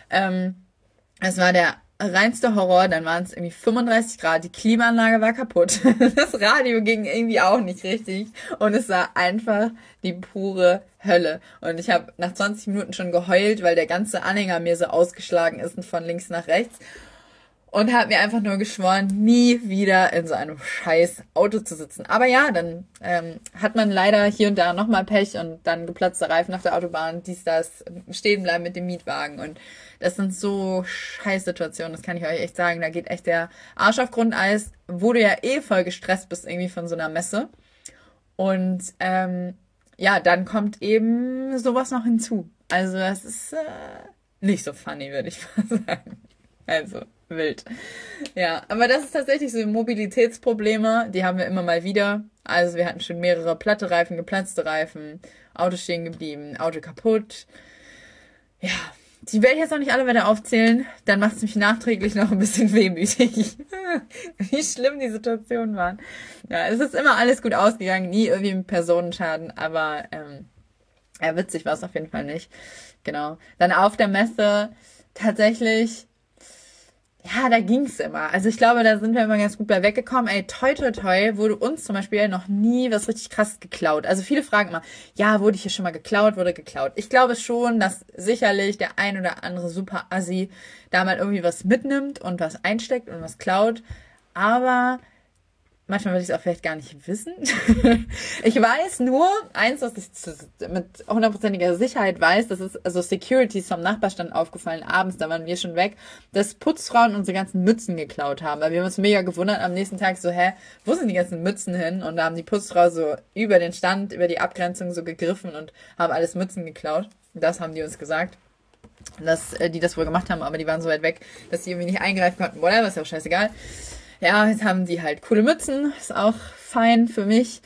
Es war der reinste Horror, dann waren es irgendwie 35 Grad, die Klimaanlage war kaputt, das Radio ging irgendwie auch nicht richtig und es war einfach die pure Hölle. Und ich habe nach 20 Minuten schon geheult, weil der ganze Anhänger mir so ausgeschlagen ist und von links nach rechts. Und habe mir einfach nur geschworen, nie wieder in so einem scheiß Auto zu sitzen. Aber ja, dann hat man leider hier und da nochmal Pech und dann geplatzte Reifen auf der Autobahn, das, stehen bleiben mit dem Mietwagen. Und das sind so scheiß Situationen, das kann ich euch echt sagen. Da geht echt der Arsch auf Grundeis, wo du ja eh voll gestresst bist irgendwie von so einer Messe. Und ja, dann kommt eben sowas noch hinzu. Also das ist nicht so funny, würde ich mal sagen. Also wild. Ja, aber das ist tatsächlich so Mobilitätsprobleme, die haben wir immer mal wieder. Also wir hatten schon mehrere platte Reifen, geplatzte Reifen, Auto stehen geblieben, Auto kaputt. Ja, die werde ich jetzt noch nicht alle weiter aufzählen, dann macht es mich nachträglich noch ein bisschen wehmütig, wie schlimm die Situationen waren. Ja, es ist immer alles gut ausgegangen, nie irgendwie mit Personenschaden, aber ja, witzig war es auf jeden Fall nicht. Genau. Dann auf der Messe tatsächlich, ja, da ging's immer. Also ich glaube, da sind wir immer ganz gut bei weggekommen. Ey, toi, toi, toi, wurde uns zum Beispiel noch nie was richtig krass geklaut. Also viele fragen immer, ja, wurde hier schon mal geklaut, wurde geklaut. Ich glaube schon, dass sicherlich der ein oder andere super Assi da mal irgendwie was mitnimmt und was einsteckt und was klaut. Aber manchmal will ich es auch vielleicht gar nicht wissen. Ich weiß nur, eins, was ich mit 100%iger Sicherheit weiß, das ist also Securities vom Nachbarstand aufgefallen, abends, da waren wir schon weg, dass Putzfrauen unsere ganzen Mützen geklaut haben. Weil wir haben uns mega gewundert, am nächsten Tag so, wo sind die ganzen Mützen hin? Und da haben die Putzfrau so über den Stand, über die Abgrenzung so gegriffen und haben alles Mützen geklaut. Das haben die uns gesagt, dass die das wohl gemacht haben, aber die waren so weit weg, dass die irgendwie nicht eingreifen konnten. Whatever, ist ja auch scheißegal. Ja, jetzt haben die halt coole Mützen, ist auch fein für mich,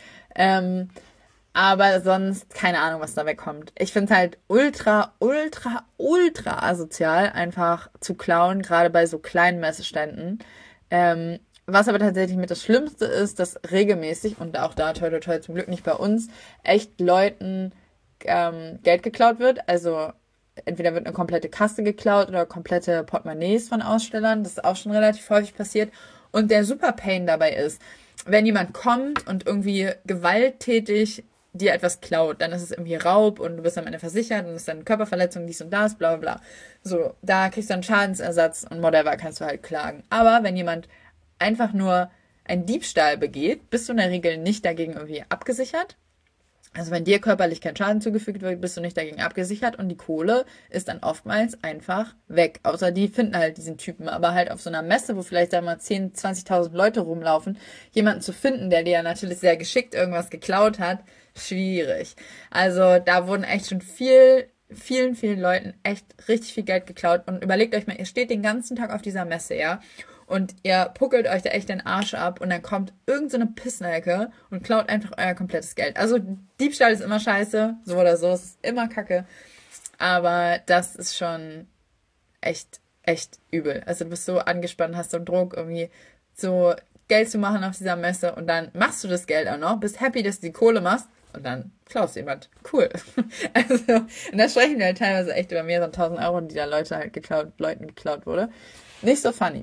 aber sonst keine Ahnung, was da wegkommt. Ich finde es halt ultra, ultra, ultra asozial, einfach zu klauen, gerade bei so kleinen Messeständen. Was aber tatsächlich mit das Schlimmste ist, dass regelmäßig, und auch da toi toi toi zum Glück nicht bei uns, echt Leuten Geld geklaut wird, also entweder wird eine komplette Kasse geklaut oder komplette Portemonnaies von Ausstellern, das ist auch schon relativ häufig passiert. Und der super Pain dabei ist, wenn jemand kommt und irgendwie gewalttätig dir etwas klaut, dann ist es irgendwie Raub und du bist am Ende versichert und es ist dann Körperverletzung, dies und das, bla bla bla. So, da kriegst du einen Schadensersatz und whatever, kannst du halt klagen. Aber wenn jemand einfach nur einen Diebstahl begeht, bist du in der Regel nicht dagegen irgendwie abgesichert. Also wenn dir körperlich kein Schaden zugefügt wird, bist du nicht dagegen abgesichert und die Kohle ist dann oftmals einfach weg. Außer die finden halt diesen Typen. Aber halt auf so einer Messe, wo vielleicht da mal 10.000, 20.000 Leute rumlaufen, jemanden zu finden, der dir ja natürlich sehr geschickt irgendwas geklaut hat, schwierig. Also da wurden echt schon vielen Leuten echt richtig viel Geld geklaut. Und überlegt euch mal, ihr steht den ganzen Tag auf dieser Messe, ja? Und ihr puckelt euch da echt den Arsch ab und dann kommt irgend so eine Pissnelke und klaut einfach euer komplettes Geld. Also Diebstahl ist immer scheiße, so oder so, es ist immer kacke. Aber das ist schon echt übel. Also du bist so angespannt, hast so einen Druck, irgendwie so Geld zu machen auf dieser Messe und dann machst du das Geld auch noch, bist happy, dass du die Kohle machst und dann klaust jemand. Cool. Also, und da sprechen wir halt teilweise echt über mehrere 1.000 Euro, die da Leuten geklaut wurde. Nicht so funny.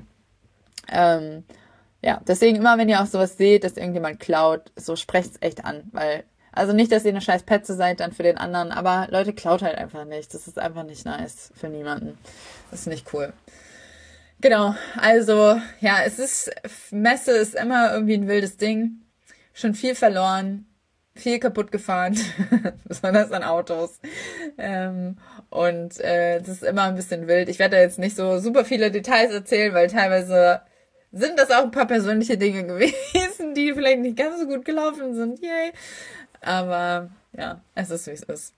Ja, deswegen immer, wenn ihr auch sowas seht, dass irgendjemand klaut, so sprecht's echt an, weil, also nicht, dass ihr eine scheiß Petze seid dann für den anderen, aber Leute, klaut halt einfach nicht, das ist einfach nicht nice für niemanden, das ist nicht cool. Genau, also, ja, Messe ist immer irgendwie ein wildes Ding, schon viel verloren, viel kaputt gefahren, besonders an Autos. Und das ist immer ein bisschen wild. Ich werde da jetzt nicht so super viele Details erzählen, weil teilweise sind das auch ein paar persönliche Dinge gewesen, die vielleicht nicht ganz so gut gelaufen sind. Yay. Aber Ja, es ist, wie es ist.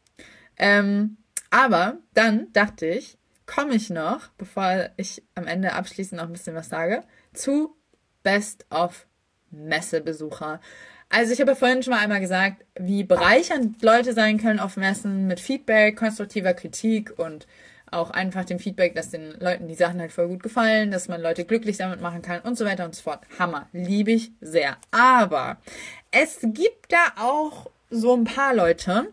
Aber dann dachte ich, komme ich noch, bevor ich am Ende abschließend noch ein bisschen was sage, zu Best of Messebesucher. Also ich habe ja vorhin schon mal einmal gesagt, wie bereichernd Leute sein können auf Messen mit Feedback, konstruktiver Kritik und auch einfach dem Feedback, dass den Leuten die Sachen halt voll gut gefallen, dass man Leute glücklich damit machen kann und so weiter und so fort. Hammer. Liebe ich sehr. Aber es gibt da auch so ein paar Leute,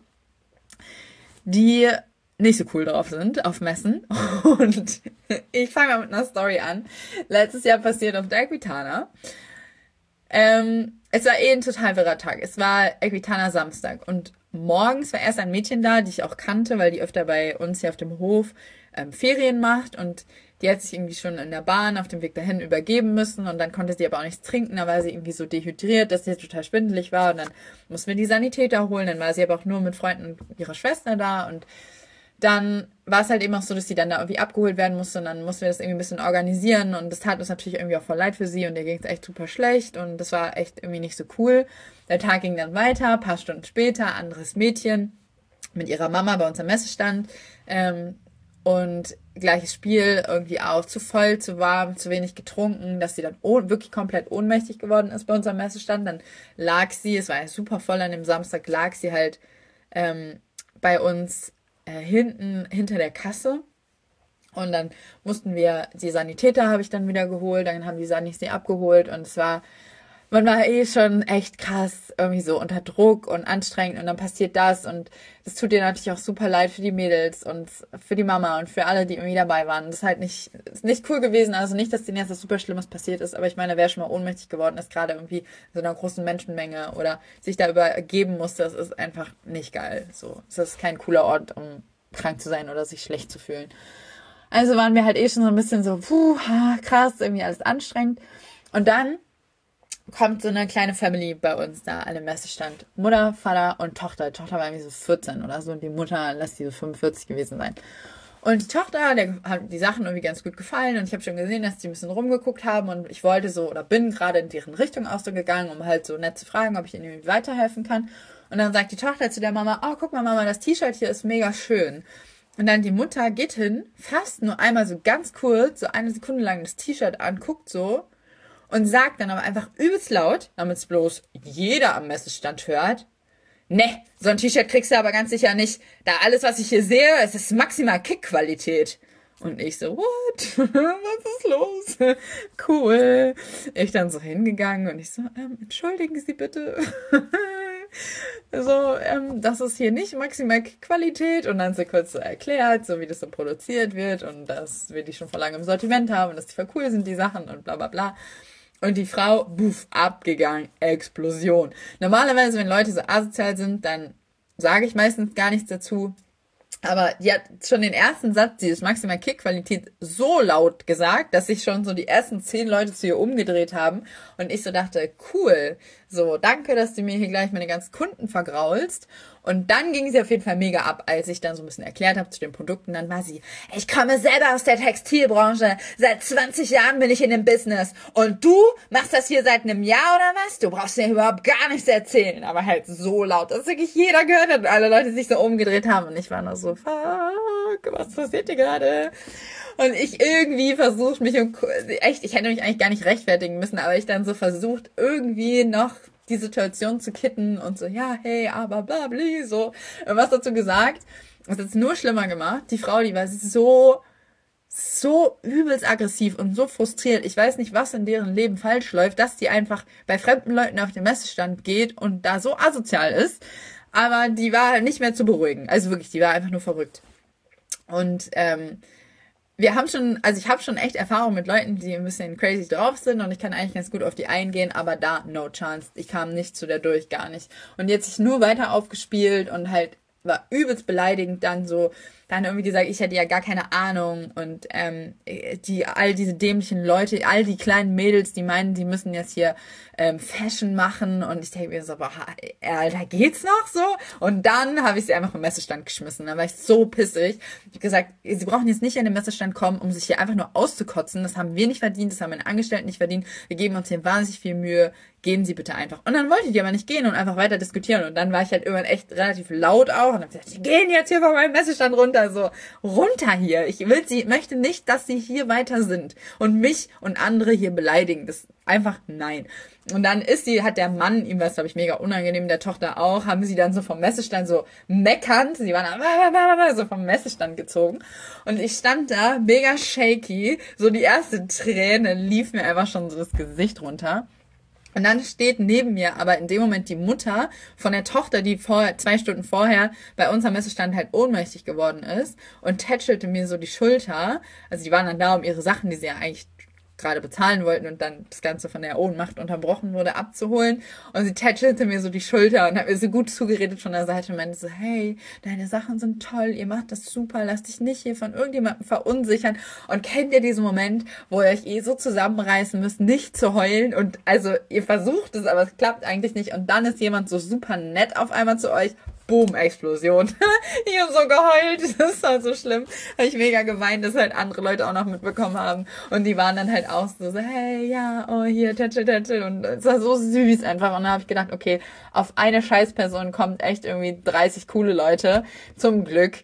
die nicht so cool drauf sind auf Messen. Und ich fange mal mit einer Story an. Letztes Jahr passiert auf der Equitana. Es war ein total wirrer Tag. Es war Equitana Samstag und morgens war erst ein Mädchen da, die ich auch kannte, weil die öfter bei uns hier auf dem Hof Ferien macht und die hat sich irgendwie schon in der Bahn auf dem Weg dahin übergeben müssen und dann konnte sie aber auch nichts trinken, da war sie irgendwie so dehydriert, dass sie total schwindelig war und dann mussten wir die Sanitäter holen, dann war sie aber auch nur mit Freunden und ihrer Schwester da und dann war es halt eben auch so, dass sie dann da irgendwie abgeholt werden musste und dann mussten wir das irgendwie ein bisschen organisieren und das tat uns natürlich irgendwie auch voll leid für sie und ihr ging es echt super schlecht und das war echt irgendwie nicht so cool. Der Tag ging dann weiter, ein paar Stunden später, anderes Mädchen mit ihrer Mama bei uns am Messestand und gleiches Spiel, irgendwie auch zu voll, zu warm, zu wenig getrunken, dass sie dann wirklich komplett ohnmächtig geworden ist bei uns am Messestand. Dann lag sie, es war ja super voll an dem Samstag, lag sie halt bei uns hinter der Kasse und dann mussten wir, die Sanitäter habe ich dann wieder geholt, dann haben die Sanis sie abgeholt und man war schon echt krass irgendwie so unter Druck und anstrengend und dann passiert das und das tut dir natürlich auch super leid für die Mädels und für die Mama und für alle, die irgendwie dabei waren. Das ist halt ist nicht cool gewesen, also nicht, dass denen jetzt was super Schlimmes passiert ist, aber ich meine, wer schon mal ohnmächtig geworden ist, gerade irgendwie in so einer großen Menschenmenge oder sich da übergeben musste, das ist einfach nicht geil. So, es ist kein cooler Ort, um krank zu sein oder sich schlecht zu fühlen. Also waren wir halt schon so ein bisschen so, krass, irgendwie alles anstrengend. Und dann kommt so eine kleine Family bei uns da an dem Messestand. Mutter, Vater und Tochter. Die Tochter war irgendwie so 14 oder so und die Mutter lässt die so 45 gewesen sein. Und die Tochter, der hat die Sachen irgendwie ganz gut gefallen und ich habe schon gesehen, dass die ein bisschen rumgeguckt haben und ich wollte so oder bin gerade in deren Richtung auch so gegangen, um halt so nett zu fragen, ob ich ihnen irgendwie weiterhelfen kann. Und dann sagt die Tochter zu der Mama, oh, guck mal Mama, das T-Shirt hier ist mega schön. Und dann die Mutter geht hin, fasst nur einmal so ganz kurz, so eine Sekunde lang das T-Shirt an, guckt so und sagt dann aber einfach übelst laut, damit es bloß jeder am Messestand hört, ne, so ein T-Shirt kriegst du aber ganz sicher nicht. Da alles, was ich hier sehe, es ist maximal Kick-Qualität. Und ich so, what? Was ist los? Cool. Ich dann so hingegangen und ich so, entschuldigen Sie bitte. So, das ist hier nicht maximal Qualität und dann so kurz so erklärt, so wie das so produziert wird und dass wir die schon vor langem im Sortiment haben und dass die voll cool sind, die Sachen und bla bla bla. Und die Frau, buff, abgegangen, Explosion. Normalerweise, wenn Leute so asozial sind, dann sage ich meistens gar nichts dazu. Aber die hat schon den ersten Satz, dieses maximal Kick-Qualität, so laut gesagt, dass sich schon so die ersten 10 Leute zu ihr umgedreht haben. Und ich so dachte, cool, so, danke, dass du mir hier gleich meine ganzen Kunden vergraulst. Und dann ging sie auf jeden Fall mega ab, als ich dann so ein bisschen erklärt habe zu den Produkten. Dann war sie, ich komme selber aus der Textilbranche. Seit 20 Jahren bin ich in dem Business. Und du machst das hier seit einem Jahr oder was? Du brauchst mir überhaupt gar nichts erzählen. Aber halt so laut, dass wirklich jeder gehört hat und alle Leute sich so umgedreht haben. Und ich war nur so, fuck, was passiert hier gerade? Und ich irgendwie versucht mich echt, ich hätte mich eigentlich gar nicht rechtfertigen müssen, aber ich dann so versucht, irgendwie noch die Situation zu kitten und so, ja, hey, aber bla, bla, so, was dazu gesagt. Das hat es nur schlimmer gemacht. Die Frau, die war so übelst aggressiv und so frustriert. Ich weiß nicht, was in deren Leben falsch läuft, dass die einfach bei fremden Leuten auf den Messestand geht und da so asozial ist. Aber die war halt nicht mehr zu beruhigen. Also wirklich, die war einfach nur verrückt. Und ich habe schon echt Erfahrung mit Leuten, die ein bisschen crazy drauf sind und ich kann eigentlich ganz gut auf die eingehen, aber da, no chance. Ich kam nicht zu der durch, gar nicht. Und jetzt sich nur weiter aufgespielt und halt war übelst beleidigend dann so, dann irgendwie gesagt, ich hätte ja gar keine Ahnung und all diese dämlichen Leute, all die kleinen Mädels, die meinen, die müssen jetzt hier Fashion machen und ich denke mir so, boah, Alter, geht's noch so? Und dann habe ich sie einfach vom Messestand geschmissen. Dann war ich so pissig. Ich habe gesagt, sie brauchen jetzt nicht an den Messestand kommen, um sich hier einfach nur auszukotzen. Das haben wir nicht verdient, das haben meine Angestellten nicht verdient. Wir geben uns hier wahnsinnig viel Mühe. Gehen Sie bitte einfach. Und dann wollte die aber nicht gehen und einfach weiter diskutieren. Und dann war ich halt irgendwann echt relativ laut auch und habe gesagt, die gehen jetzt hier von meinem Messestand runter. So, runter hier. Möchte nicht, dass sie hier weiter sind und mich und andere hier beleidigen. Das ist einfach nein. Und dann hat der Mann, ihm war es, glaube ich, mega unangenehm, der Tochter auch, haben sie dann so vom Messestand so meckernd, sie waren so vom Messestand gezogen. Und ich stand da, mega shaky, so die erste Träne lief mir einfach schon so das Gesicht runter. Und dann steht neben mir aber in dem Moment die Mutter von der Tochter, die 2 Stunden vorher bei uns am Messestand halt ohnmächtig geworden ist und tätschelte mir so die Schulter. Also die waren dann da, um ihre Sachen, die sie ja eigentlich gerade bezahlen wollten und dann das Ganze von der Ohnmacht unterbrochen wurde, abzuholen. Und sie tätschelte mir so die Schulter und hat mir so gut zugeredet von der Seite und meinte so, hey, deine Sachen sind toll, ihr macht das super, lass dich nicht hier von irgendjemandem verunsichern. Und kennt ihr diesen Moment, wo ihr euch so zusammenreißen müsst, nicht zu heulen? Und also ihr versucht es, aber es klappt eigentlich nicht. Und dann ist jemand so super nett auf einmal zu euch. Boom, Explosion. Ich habe so geheult, das war so schlimm. Habe ich mega geweint, dass halt andere Leute auch noch mitbekommen haben. Und die waren dann halt auch so, hey, ja, oh, hier, tätschel. Und es war so süß einfach. Und da habe ich gedacht, okay, auf eine Scheißperson kommt echt irgendwie 30 coole Leute. Zum Glück.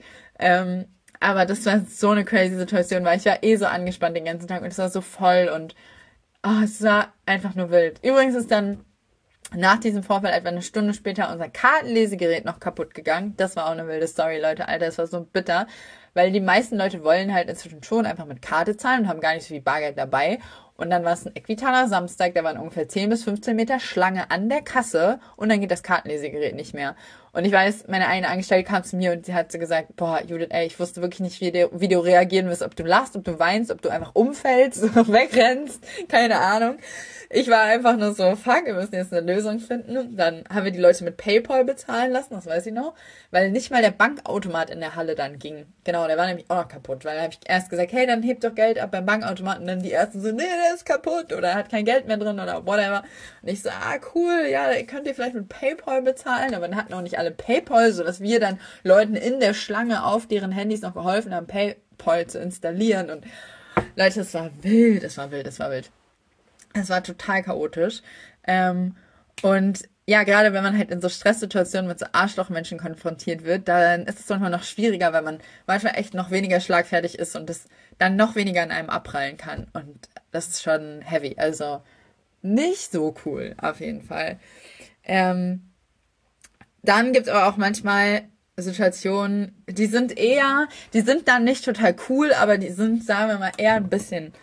Aber das war so eine crazy Situation, weil ich war so angespannt den ganzen Tag und es war so voll und es war einfach nur wild. Übrigens ist dann nach diesem Vorfall etwa eine Stunde später unser Kartenlesegerät noch kaputt gegangen. Das war auch eine wilde Story, Leute. Alter, das war so bitter. Weil die meisten Leute wollen halt inzwischen schon einfach mit Karte zahlen und haben gar nicht so viel Bargeld dabei. Und dann war es ein Equitaner Samstag, da waren ungefähr 10 bis 15 Meter Schlange an der Kasse und dann geht das Kartenlesegerät nicht mehr. Und ich weiß, meine eine Angestellte kam zu mir und sie hat so gesagt, boah, Judith, ey, ich wusste wirklich nicht, wie du reagieren wirst, ob du lachst, ob du weinst, ob du einfach umfällst, wegrennst, keine Ahnung. Ich war einfach nur so, fuck, wir müssen jetzt eine Lösung finden. Dann haben wir die Leute mit PayPal bezahlen lassen, das weiß ich noch, weil nicht mal der Bankautomat in der Halle dann ging. Genau, der war nämlich auch noch kaputt, weil da habe ich erst gesagt, hey, dann hebt doch Geld ab beim Bankautomaten. Und dann die ersten so, nee, der ist kaputt oder hat kein Geld mehr drin oder whatever. Und ich so, cool, ja, könnt ihr vielleicht mit PayPal bezahlen, aber dann hatten auch nicht alle PayPal, sodass wir dann Leuten in der Schlange auf deren Handys noch geholfen haben, PayPal zu installieren. Und Leute, es war wild. Es war total chaotisch. Und ja, gerade wenn man halt in so Stresssituationen mit so Arschlochmenschen konfrontiert wird, dann ist es manchmal noch schwieriger, weil man manchmal echt noch weniger schlagfertig ist und das dann noch weniger an einem abprallen kann. Und das ist schon heavy. Also nicht so cool, auf jeden Fall. Dann gibt's aber auch manchmal Situationen, die sind dann nicht total cool, aber die sind, sagen wir mal, eher ein bisschen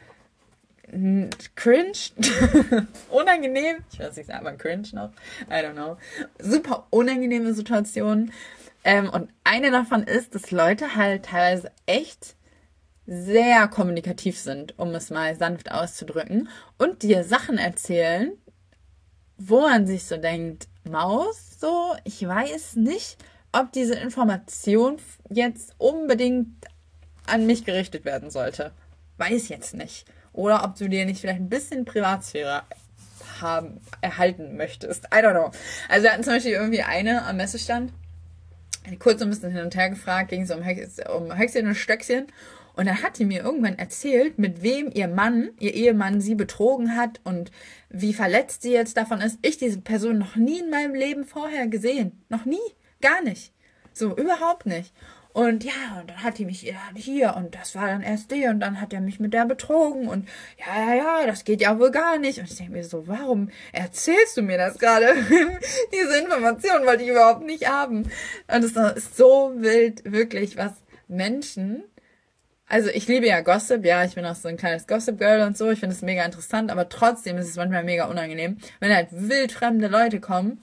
cringe, unangenehm, ich weiß nicht, sagen wir cringe noch, I don't know, super unangenehme Situationen. Und eine davon ist, dass Leute halt teilweise echt sehr kommunikativ sind, um es mal sanft auszudrücken, und dir Sachen erzählen, wo man sich so denkt, Maus, so, ich weiß nicht, ob diese Information jetzt unbedingt an mich gerichtet werden sollte. Weiß jetzt nicht. Oder ob du dir nicht vielleicht ein bisschen Privatsphäre erhalten möchtest. I don't know. Also wir hatten zum Beispiel irgendwie eine am Messestand, kurz ein bisschen hin und her gefragt, ging es um Höchstchen und Stöckchen. Und dann hat die mir irgendwann erzählt, mit wem ihr Ehemann sie betrogen hat und wie verletzt sie jetzt davon ist. Ich diese Person noch nie in meinem Leben vorher gesehen. Noch nie. Gar nicht. So, überhaupt nicht. Und ja, und dann hat die mich hier und das war dann erst die und dann hat er mich mit der betrogen und ja, das geht ja wohl gar nicht. Und ich denke mir so, warum erzählst du mir das gerade? Diese Information wollte ich überhaupt nicht haben. Und es ist so wild, wirklich, was Menschen, also ich liebe ja Gossip, ja, ich bin auch so ein kleines Gossip-Girl und so, ich finde es mega interessant, aber trotzdem ist es manchmal mega unangenehm, wenn halt wildfremde Leute kommen,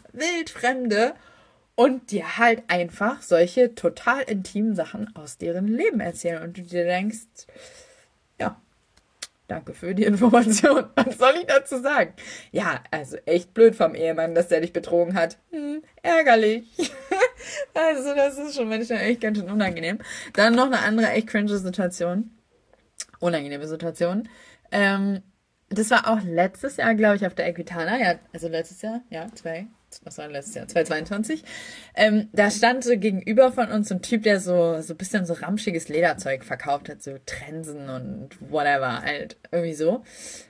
und dir halt einfach solche total intimen Sachen aus deren Leben erzählen. Und du dir denkst, ja, danke für die Information. Was soll ich dazu sagen? Ja, also echt blöd vom Ehemann, dass der dich betrogen hat. Ärgerlich. Also das ist schon manchmal echt ganz schön unangenehm. Dann noch eine andere echt cringe Situation. Unangenehme Situation. Das war auch letztes Jahr, glaube ich, auf der Equitana. Ja, also letztes Jahr, ja, was war letztes Jahr? 2022. Da stand so gegenüber von uns so ein Typ, der so ein bisschen so ramschiges Lederzeug verkauft hat, so Trensen und whatever, halt irgendwie so.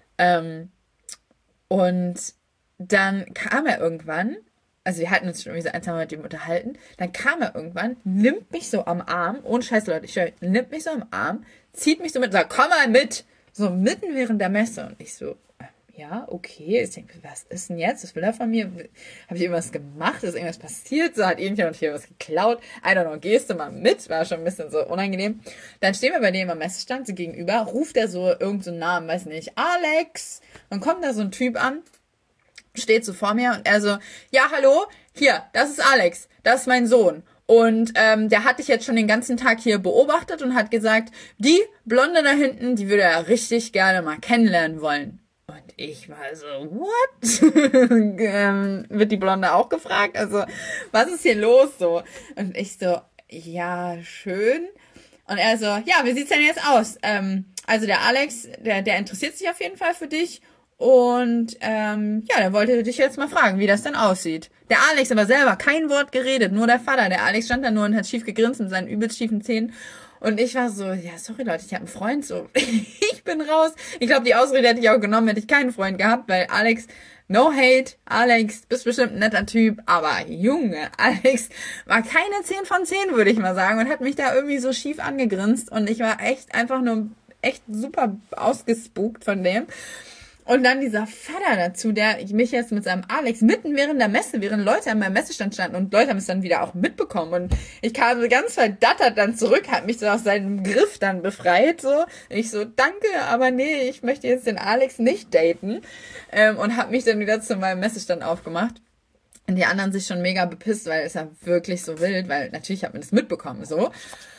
Und dann kam er irgendwann, also wir hatten uns schon irgendwie so ein, zwei Mal mit ihm unterhalten, dann kam er irgendwann, nimmt mich so am Arm, ohne Scheiß, Leute, nimmt mich so am Arm, zieht mich so mit, sagt, komm mal mit, so mitten während der Messe. Und ich so, ja, okay. Ich denke, was ist denn jetzt? Was will er von mir? Habe ich irgendwas gemacht? Ist irgendwas passiert? So hat irgendjemand hier was geklaut? I don't know, gehst du mal mit? War schon ein bisschen so unangenehm. Dann stehen wir bei dem am Messestand so gegenüber, ruft er so irgendeinen so Namen, weiß nicht, Alex. Dann kommt da so ein Typ an, steht so vor mir und er so, ja, hallo, hier, das ist Alex, das ist mein Sohn. Und der hat dich jetzt schon den ganzen Tag hier beobachtet und hat gesagt, die Blonde da hinten, die würde er richtig gerne mal kennenlernen wollen. Und ich war so, what? Wird die Blonde auch gefragt? Also, was ist hier los so? Und ich so, ja, schön. Und er so, ja, wie sieht's denn jetzt aus? Also der Alex, der interessiert sich auf jeden Fall für dich. Und ja, der wollte dich jetzt mal fragen, wie das denn aussieht. Der Alex aber selber, kein Wort geredet, nur der Vater. Der Alex stand da nur und hat schief gegrinst mit seinen übelst schiefen Zähnen. Und ich war so, ja, sorry Leute, ich habe einen Freund, so, ich bin raus. Ich glaube, die Ausrede hätte ich auch genommen, hätte ich keinen Freund gehabt, weil Alex, no hate, Alex, bist bestimmt ein netter Typ, aber Junge, Alex war keine 10 von 10, würde ich mal sagen, und hat mich da irgendwie so schief angegrinst und ich war echt einfach nur echt super ausgespukt von dem. Und dann dieser Vater dazu, der mich jetzt mit seinem Alex mitten während der Messe, während Leute an meinem Messestand standen und Leute haben es dann wieder auch mitbekommen. Und ich kam so ganz verdattert dann zurück, hat mich so aus seinem Griff dann befreit, so. Ich so, danke, aber nee, ich möchte jetzt den Alex nicht daten. Und habe mich dann wieder zu meinem Messestand aufgemacht. Und die anderen sich schon mega bepisst, weil es ja wirklich so wild, weil natürlich hat man das mitbekommen, so.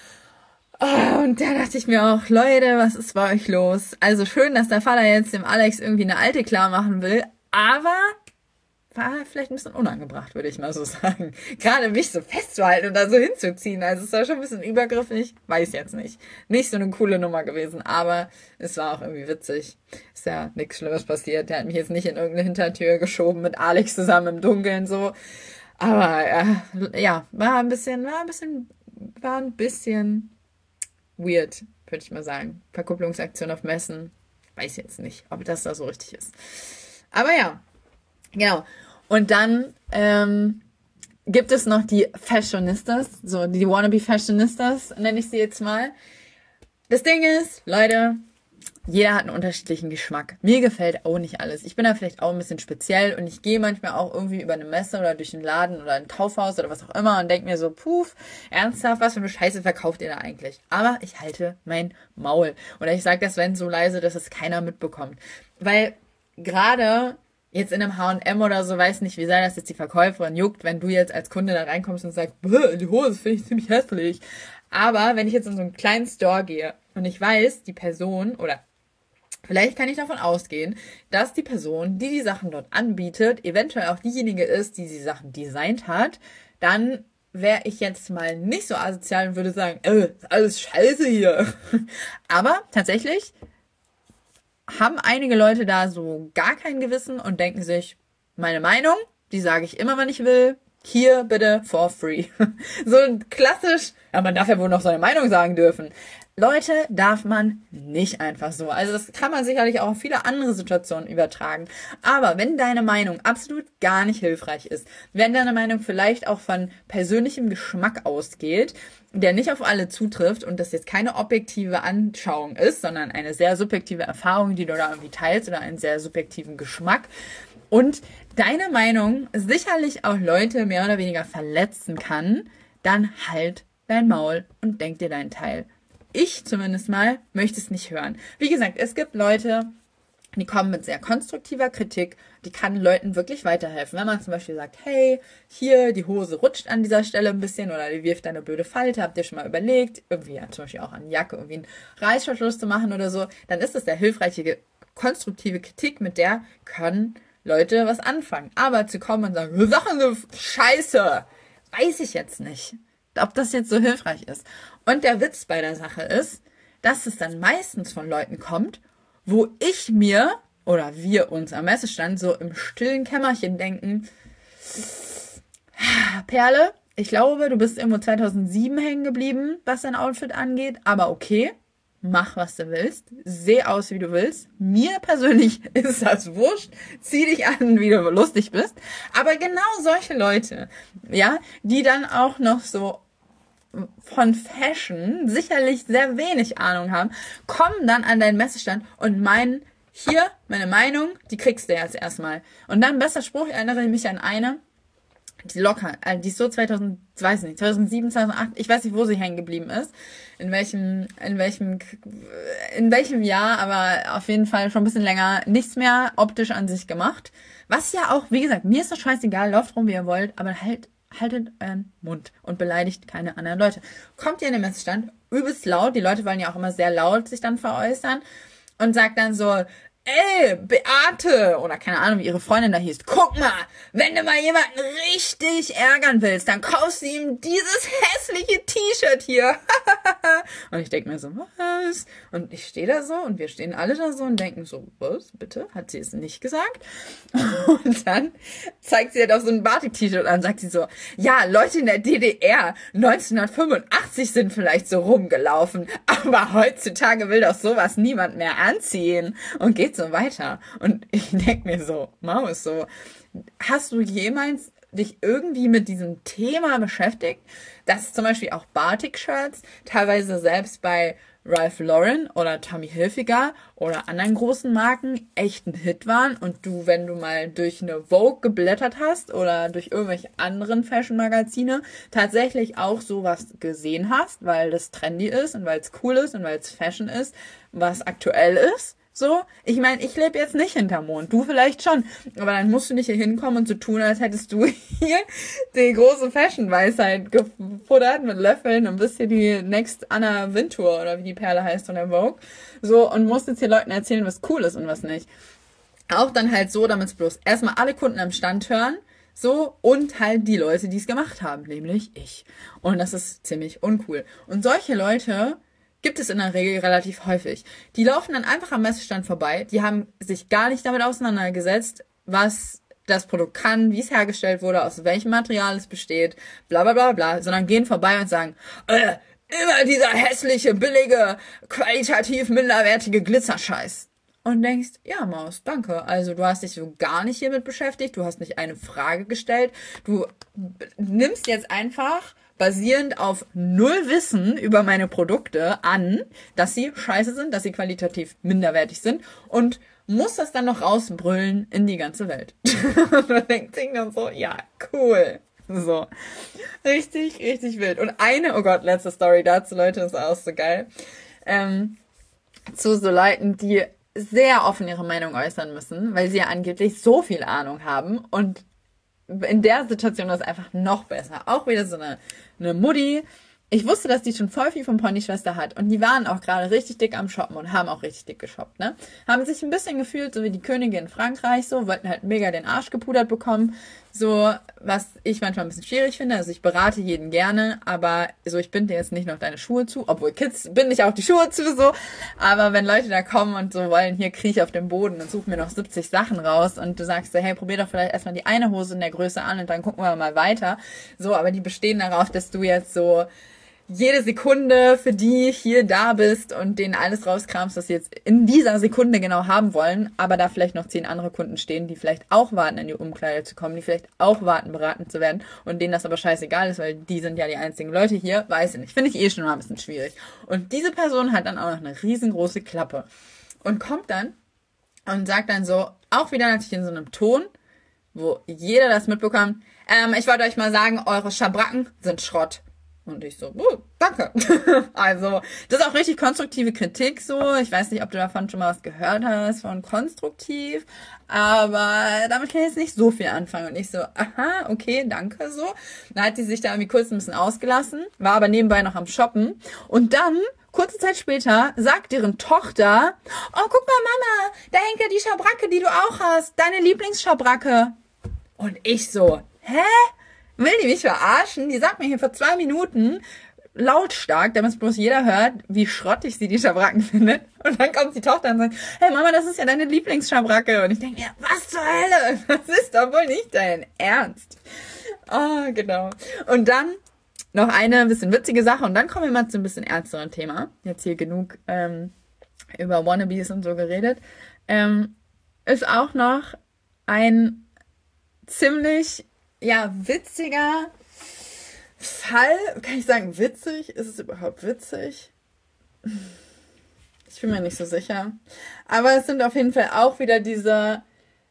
Oh, und da dachte ich mir auch, Leute, was ist bei euch los? Also schön, dass der Vater jetzt dem Alex irgendwie eine Alte klar machen will, aber war vielleicht ein bisschen unangebracht, würde ich mal so sagen. Gerade mich so festzuhalten und da so hinzuziehen, also es war schon ein bisschen übergriffig, weiß jetzt nicht. Nicht so eine coole Nummer gewesen, aber es war auch irgendwie witzig. Ist ja nichts Schlimmes passiert, der hat mich jetzt nicht in irgendeine Hintertür geschoben mit Alex zusammen im Dunkeln, so. Aber ja, war ein bisschen weird, würde ich mal sagen. Verkupplungsaktion auf Messen. Weiß jetzt nicht, ob das da so richtig ist. Aber ja, genau. Und dann gibt es noch die Fashionistas, so die Wannabe Fashionistas, nenne ich sie jetzt mal. Das Ding ist, Leute, jeder hat einen unterschiedlichen Geschmack. Mir gefällt auch nicht alles. Ich bin da vielleicht auch ein bisschen speziell und ich gehe manchmal auch irgendwie über eine Messe oder durch einen Laden oder ein Kaufhaus oder was auch immer und denke mir so, ernsthaft, was für eine Scheiße verkauft ihr da eigentlich? Aber ich halte mein Maul. Oder ich sage das, wenn so leise, dass es keiner mitbekommt. Weil gerade jetzt in einem H&M oder so, weiß nicht, wie sehr das jetzt die Verkäuferin juckt, wenn du jetzt als Kunde da reinkommst und sagst, die Hose finde ich ziemlich hässlich. Aber wenn ich jetzt in so einen kleinen Store gehe und ich weiß, die Person oder vielleicht kann ich davon ausgehen, dass die Person, die die Sachen dort anbietet, eventuell auch diejenige ist, die die Sachen designt hat, dann wäre ich jetzt mal nicht so asozial und würde sagen, ist alles scheiße hier. Aber tatsächlich haben einige Leute da so gar kein Gewissen und denken sich, meine Meinung, die sage ich immer, wann ich will. Hier bitte for free. So klassisch, ja, man darf ja wohl noch seine Meinung sagen dürfen. Leute, darf man nicht einfach so. Also das kann man sicherlich auch auf viele andere Situationen übertragen. Aber wenn deine Meinung absolut gar nicht hilfreich ist, wenn deine Meinung vielleicht auch von persönlichem Geschmack ausgeht, der nicht auf alle zutrifft und das jetzt keine objektive Anschauung ist, sondern eine sehr subjektive Erfahrung, die du da irgendwie teilst oder einen sehr subjektiven Geschmack und deine Meinung sicherlich auch Leute mehr oder weniger verletzen kann, dann halt dein Maul und denk dir deinen Teil. Ich zumindest mal möchte es nicht hören. Wie gesagt, es gibt Leute, Die kommen mit sehr konstruktiver Kritik, die kann Leuten wirklich weiterhelfen. Wenn man zum Beispiel sagt, hey, hier, die Hose rutscht an dieser Stelle ein bisschen oder die wirft eine blöde Falte, habt ihr schon mal überlegt, irgendwie ja, zum Beispiel auch an die Jacke irgendwie einen Reißverschluss zu machen oder so, dann ist es sehr hilfreiche, konstruktive Kritik, mit der können Leute was anfangen. Aber zu kommen und sagen, Sachen sind scheiße, weiß ich jetzt nicht, ob das jetzt so hilfreich ist. Und der Witz bei der Sache ist, dass es dann meistens von Leuten kommt, wo ich mir oder wir uns am Messestand so im stillen Kämmerchen denken, Perle, ich glaube, du bist irgendwo 2007 hängen geblieben, was dein Outfit angeht, aber okay, mach, was du willst, seh aus, wie du willst. Mir persönlich ist das wurscht, zieh dich an, wie du lustig bist, aber genau solche Leute, ja, die dann auch noch so von Fashion sicherlich sehr wenig Ahnung haben, kommen dann an deinen Messestand und meinen, hier, meine Meinung, die kriegst du jetzt erstmal. Und dann, bester Spruch, ich erinnere mich an eine, die locker, die ist so 2007, 2008, ich weiß nicht, wo sie hängen geblieben ist, in welchem Jahr, aber auf jeden Fall schon ein bisschen länger, nichts mehr optisch an sich gemacht. Was ja auch, wie gesagt, mir ist das scheißegal, lauft rum, wie ihr wollt, aber haltet euren Mund und beleidigt keine anderen Leute. Kommt ihr in den Messestand, übelst laut, die Leute wollen ja auch immer sehr laut sich dann veräußern und sagt dann so, ey, Beate, oder keine Ahnung, wie ihre Freundin da hieß, guck mal, wenn du mal jemanden richtig ärgern willst, dann kaufst du ihm dieses hässliche T-Shirt hier. Und ich denke mir so, was? Und ich stehe da so und wir stehen alle da so und denken so, was, bitte? Hat sie es nicht gesagt? Und dann zeigt sie halt auf so ein Batik-T-Shirt an und sagt sie so, ja, Leute in der DDR 1985 sind vielleicht so rumgelaufen, aber heutzutage will doch sowas niemand mehr anziehen. Und geht so weiter. Und ich denke mir so, Maus, so, hast du jemals dich irgendwie mit diesem Thema beschäftigt, dass zum Beispiel auch Batik-Shirts teilweise selbst bei Ralph Lauren oder Tommy Hilfiger oder anderen großen Marken echt ein Hit waren und du, wenn du mal durch eine Vogue geblättert hast oder durch irgendwelche anderen Fashion-Magazine tatsächlich auch sowas gesehen hast, weil das trendy ist und weil es cool ist und weil es Fashion ist, was aktuell ist. So, ich meine, ich lebe jetzt nicht hinterm Mond, du vielleicht schon, aber dann musst du nicht hier hinkommen und so tun, als hättest du hier die große Fashion-Weisheit gefuttert mit Löffeln und bist hier die Next Anna Wintour oder wie die Perle heißt von der Vogue, so, und musst jetzt hier Leuten erzählen, was cool ist und was nicht. Auch dann halt so, damit es bloß erstmal alle Kunden am Stand hören, so, und halt die Leute, die es gemacht haben, nämlich ich. Und das ist ziemlich uncool. Und solche Leute gibt es in der Regel relativ häufig. Die laufen dann einfach am Messestand vorbei, die haben sich gar nicht damit auseinandergesetzt, was das Produkt kann, wie es hergestellt wurde, aus welchem Material es besteht, bla bla bla bla, sondern gehen vorbei und sagen, immer dieser hässliche, billige, qualitativ minderwertige Glitzerscheiß. Und denkst, ja Maus, danke. Also du hast dich so gar nicht hiermit beschäftigt, du hast nicht eine Frage gestellt, du nimmst jetzt einfach basierend auf null Wissen über meine Produkte an, dass sie scheiße sind, dass sie qualitativ minderwertig sind und muss das dann noch rausbrüllen in die ganze Welt. Und dann denkt sich dann so, ja, cool. So. Richtig, richtig wild. Und oh Gott, letzte Story dazu, Leute, ist auch so geil. Zu so Leuten, die sehr offen ihre Meinung äußern müssen, weil sie ja angeblich so viel Ahnung haben und in der Situation ist es einfach noch besser. Auch wieder so eine Mutti. Ich wusste, dass die schon voll viel von Ponyschwester hat. Und die waren auch gerade richtig dick am Shoppen und haben auch richtig dick geshoppt, ne? Haben sich ein bisschen gefühlt, so wie die Könige in Frankreich, so, wollten halt mega den Arsch gepudert bekommen. So, was ich manchmal ein bisschen schwierig finde. Also ich berate jeden gerne, aber so, ich binde jetzt nicht noch deine Schuhe zu. Obwohl Kids binde ich auch die Schuhe zu, so. Aber wenn Leute da kommen und so wollen, hier kriege ich auf dem Boden und suche mir noch 70 Sachen raus und du sagst so, hey, probier doch vielleicht erstmal die eine Hose in der Größe an und dann gucken wir mal weiter. So, aber die bestehen darauf, dass du jetzt so jede Sekunde, für die hier da bist und denen alles rauskramst, was sie jetzt in dieser Sekunde genau haben wollen, aber da vielleicht noch 10 andere Kunden stehen, die vielleicht auch warten, in die Umkleide zu kommen, die vielleicht auch warten, beraten zu werden und denen das aber scheißegal ist, weil die sind ja die einzigen Leute hier, weiß ich nicht. Finde ich schon mal ein bisschen schwierig. Und diese Person hat dann auch noch eine riesengroße Klappe und kommt dann und sagt dann so, auch wieder natürlich in so einem Ton, wo jeder das mitbekommt, ich wollte euch mal sagen, eure Schabracken sind Schrott. Und ich so, danke. Also, das ist auch richtig konstruktive Kritik so. Ich weiß nicht, ob du davon schon mal was gehört hast, von konstruktiv. Aber damit kann ich jetzt nicht so viel anfangen. Und ich so, aha, okay, danke so. Dann hat die sich da irgendwie kurz ein bisschen ausgelassen, war aber nebenbei noch am Shoppen. Und dann, kurze Zeit später, sagt deren Tochter, oh, guck mal, Mama, da hängt ja die Schabracke, die du auch hast. Deine Lieblingsschabracke. Und ich so, hä? Will die mich verarschen? Die sagt mir hier vor 2 Minuten lautstark, damit bloß jeder hört, wie schrottig sie die Schabracken findet. Und dann kommt die Tochter und sagt, hey Mama, das ist ja deine Lieblingsschabracke. Und ich denke mir, was zur Hölle? Das ist doch wohl nicht dein Ernst. Oh, genau. Und dann noch eine bisschen witzige Sache. Und dann kommen wir mal zu ein bisschen ernsteren Thema. Jetzt hier genug über Wannabes und so geredet. Ist auch noch ein ziemlich witziger Fall. Kann ich sagen, witzig? Ist es überhaupt witzig? Ich bin mir nicht so sicher. Aber es sind auf jeden Fall auch wieder diese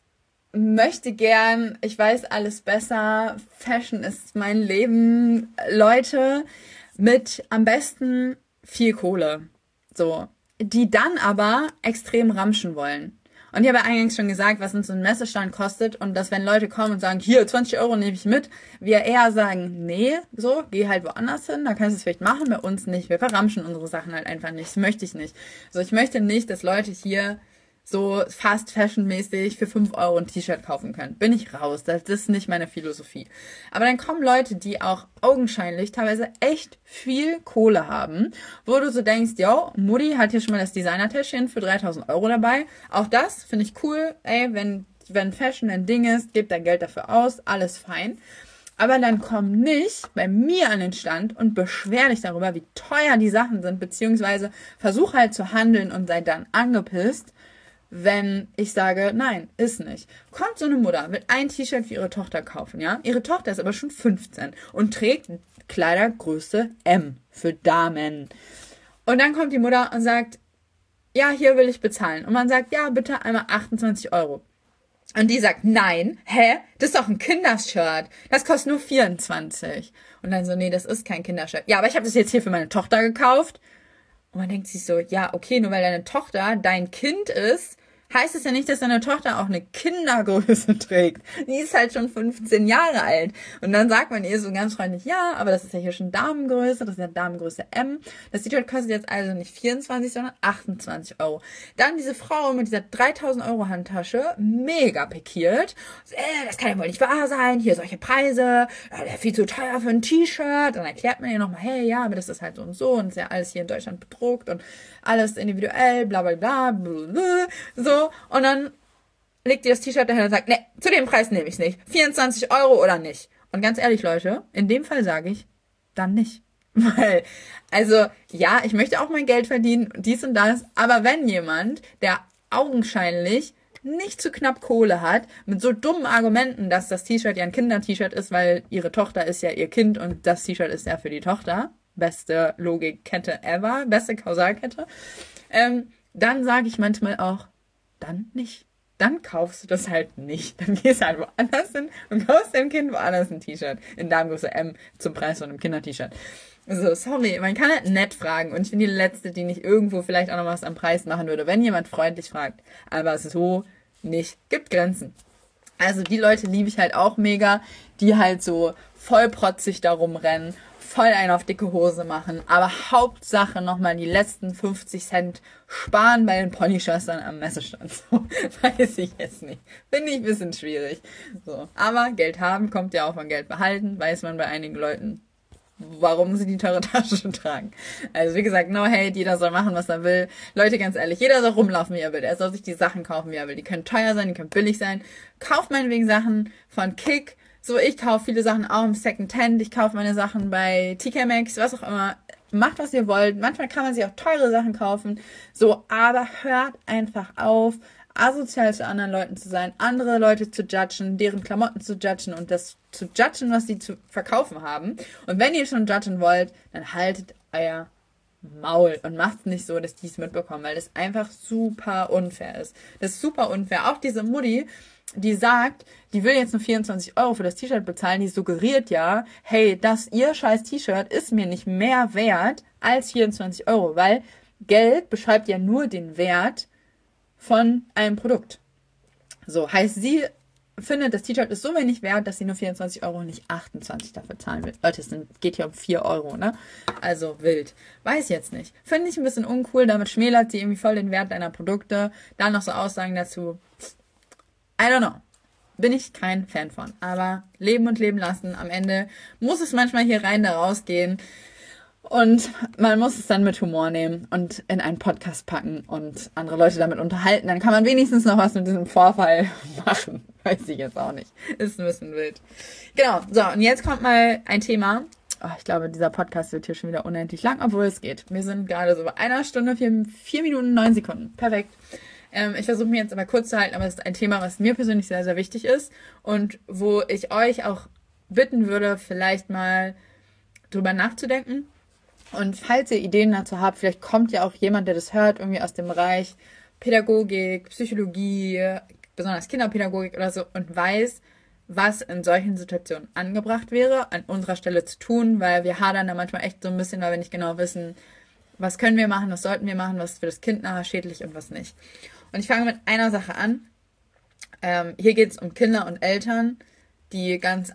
möchte gern, ich weiß alles besser, Fashion ist mein Leben, Leute mit am besten viel Kohle. So. Die dann aber extrem ramschen wollen. Und ich habe ja eingangs schon gesagt, was uns so ein Messestand kostet und dass, wenn Leute kommen und sagen, hier, 20 Euro nehme ich mit, wir eher sagen, nee, so, geh halt woanders hin, da kannst du es vielleicht machen, bei uns nicht. Wir verramschen unsere Sachen halt einfach nicht. Das möchte ich nicht. So, ich möchte nicht, dass Leute hier so Fast-Fashion-mäßig für 5 Euro ein T-Shirt kaufen können. Bin ich raus. Das ist nicht meine Philosophie. Aber dann kommen Leute, die auch augenscheinlich teilweise echt viel Kohle haben, wo du so denkst, yo, Mutti hat hier schon mal das Designer-Täschchen für 3.000 Euro dabei. Auch das finde ich cool. Ey, wenn Fashion ein Ding ist, gebt da Geld dafür aus. Alles fein. Aber dann komm nicht bei mir an den Stand und beschwer dich darüber, wie teuer die Sachen sind, beziehungsweise versuch halt zu handeln und sei dann angepisst, wenn ich sage, nein, ist nicht. Kommt so eine Mutter, will ein T-Shirt für ihre Tochter kaufen, ja? Ihre Tochter ist aber schon 15 und trägt Kleidergröße M für Damen. Und dann kommt die Mutter und sagt, ja, hier will ich bezahlen. Und man sagt, ja, bitte einmal 28 Euro. Und die sagt, nein, das ist doch ein Kindershirt. Das kostet nur 24. Und dann so, nee, das ist kein Kindershirt. Ja, aber ich habe das jetzt hier für meine Tochter gekauft. Und man denkt sich so, ja, okay, nur weil deine Tochter dein Kind ist, heißt es ja nicht, dass deine Tochter auch eine Kindergröße trägt. Die ist halt schon 15 Jahre alt. Und dann sagt man ihr so ganz freundlich, ja, aber das ist ja hier schon Damengröße, das ist ja Damengröße M. Das T-Shirt kostet jetzt also nicht 24, sondern 28 Euro. Dann diese Frau mit dieser 3.000 Euro Handtasche, mega pikiert. Das kann ja wohl nicht wahr sein, hier solche Preise, viel zu teuer für ein T-Shirt. Dann erklärt man ihr nochmal, hey, ja, aber das ist halt so und ist ja alles hier in Deutschland bedruckt und alles individuell, bla bla bla, bla, so. Und dann legt ihr das T-Shirt dahin und sagt, ne, zu dem Preis nehme ich es nicht. 24 Euro oder nicht. Und ganz ehrlich, Leute, in dem Fall sage ich, dann nicht. Weil, also, ja, ich möchte auch mein Geld verdienen, dies und das, aber wenn jemand, der augenscheinlich nicht zu knapp Kohle hat, mit so dummen Argumenten, dass das T-Shirt ja ein Kinder-T-Shirt ist, weil ihre Tochter ist ja ihr Kind und das T-Shirt ist ja für die Tochter, beste Logikkette ever, beste Kausalkette, dann sage ich manchmal auch, dann nicht. Dann kaufst du das halt nicht. Dann gehst du halt woanders hin und kaufst deinem Kind woanders ein T-Shirt in Damengröße M zum Preis von einem Kinder-T-Shirt. Also, sorry, man kann halt nett fragen und ich bin die Letzte, die nicht irgendwo vielleicht auch noch was am Preis machen würde, wenn jemand freundlich fragt. Aber so nicht. Gibt Grenzen. Also die Leute liebe ich halt auch mega, die halt so vollprotzig da rumrennen, voll einen auf dicke Hose machen, aber Hauptsache nochmal die letzten 50 Cent sparen bei den Ponyschwestern am Messestand. So, weiß ich jetzt nicht. Finde ich ein bisschen schwierig. So, aber Geld haben kommt ja auch von Geld behalten, weiß man bei einigen Leuten, warum sie die teure Tasche tragen. Also wie gesagt, no hate, jeder soll machen, was er will. Leute, ganz ehrlich, jeder soll rumlaufen, wie er will. Er soll sich die Sachen kaufen, wie er will. Die können teuer sein, die können billig sein. Kauft meinetwegen Sachen von Kick. So, ich kaufe viele Sachen auch im Secondhand. Ich kaufe meine Sachen bei TK Maxx, was auch immer. Macht, was ihr wollt. Manchmal kann man sich auch teure Sachen kaufen. So, aber hört einfach auf, asozial zu anderen Leuten zu sein, andere Leute zu judgen, deren Klamotten zu judgen und das zu judgen, was sie zu verkaufen haben. Und wenn ihr schon judgen wollt, dann haltet euer Maul und macht's nicht so, dass die es mitbekommen, weil das einfach super unfair ist. Das ist super unfair. Auch diese Mutti, die sagt, die will jetzt nur 24 Euro für das T-Shirt bezahlen, die suggeriert ja, hey, ihr scheiß T-Shirt ist mir nicht mehr wert als 24 Euro, weil Geld beschreibt ja nur den Wert von einem Produkt. So, heißt sie findet, das T-Shirt ist so wenig wert, dass sie nur 24 Euro und nicht 28 dafür zahlen will. Leute, es geht hier um 4 Euro, ne? Also wild. Weiß ich jetzt nicht. Finde ich ein bisschen uncool, damit schmälert sie irgendwie voll den Wert deiner Produkte. Dann noch so Aussagen dazu. I don't know. Bin ich kein Fan von. Aber leben und leben lassen. Am Ende muss es manchmal hier rein, da rausgehen. Und man muss es dann mit Humor nehmen und in einen Podcast packen und andere Leute damit unterhalten. Dann kann man wenigstens noch was mit diesem Vorfall machen. Weiß ich jetzt auch nicht. Ist ein bisschen wild. Genau. So, und jetzt kommt mal ein Thema. Oh, ich glaube, dieser Podcast wird hier schon wieder unendlich lang, obwohl es geht. Wir sind gerade so bei 1 Stunde, 4 Minuten, 9 Sekunden. Perfekt. Ich versuche mir jetzt aber kurz zu halten, aber es ist ein Thema, was mir persönlich sehr, sehr wichtig ist und wo ich euch auch bitten würde, vielleicht mal drüber nachzudenken. Und falls ihr Ideen dazu habt, vielleicht kommt ja auch jemand, der das hört, irgendwie aus dem Bereich Pädagogik, Psychologie, besonders Kinderpädagogik oder so und weiß, was in solchen Situationen angebracht wäre, an unserer Stelle zu tun, weil wir hadern da manchmal echt so ein bisschen, weil wir nicht genau wissen, was können wir machen, was sollten wir machen, was ist für das Kind nachher schädlich und was nicht. Und ich fange mit einer Sache an. Hier geht es um Kinder und Eltern, die ganz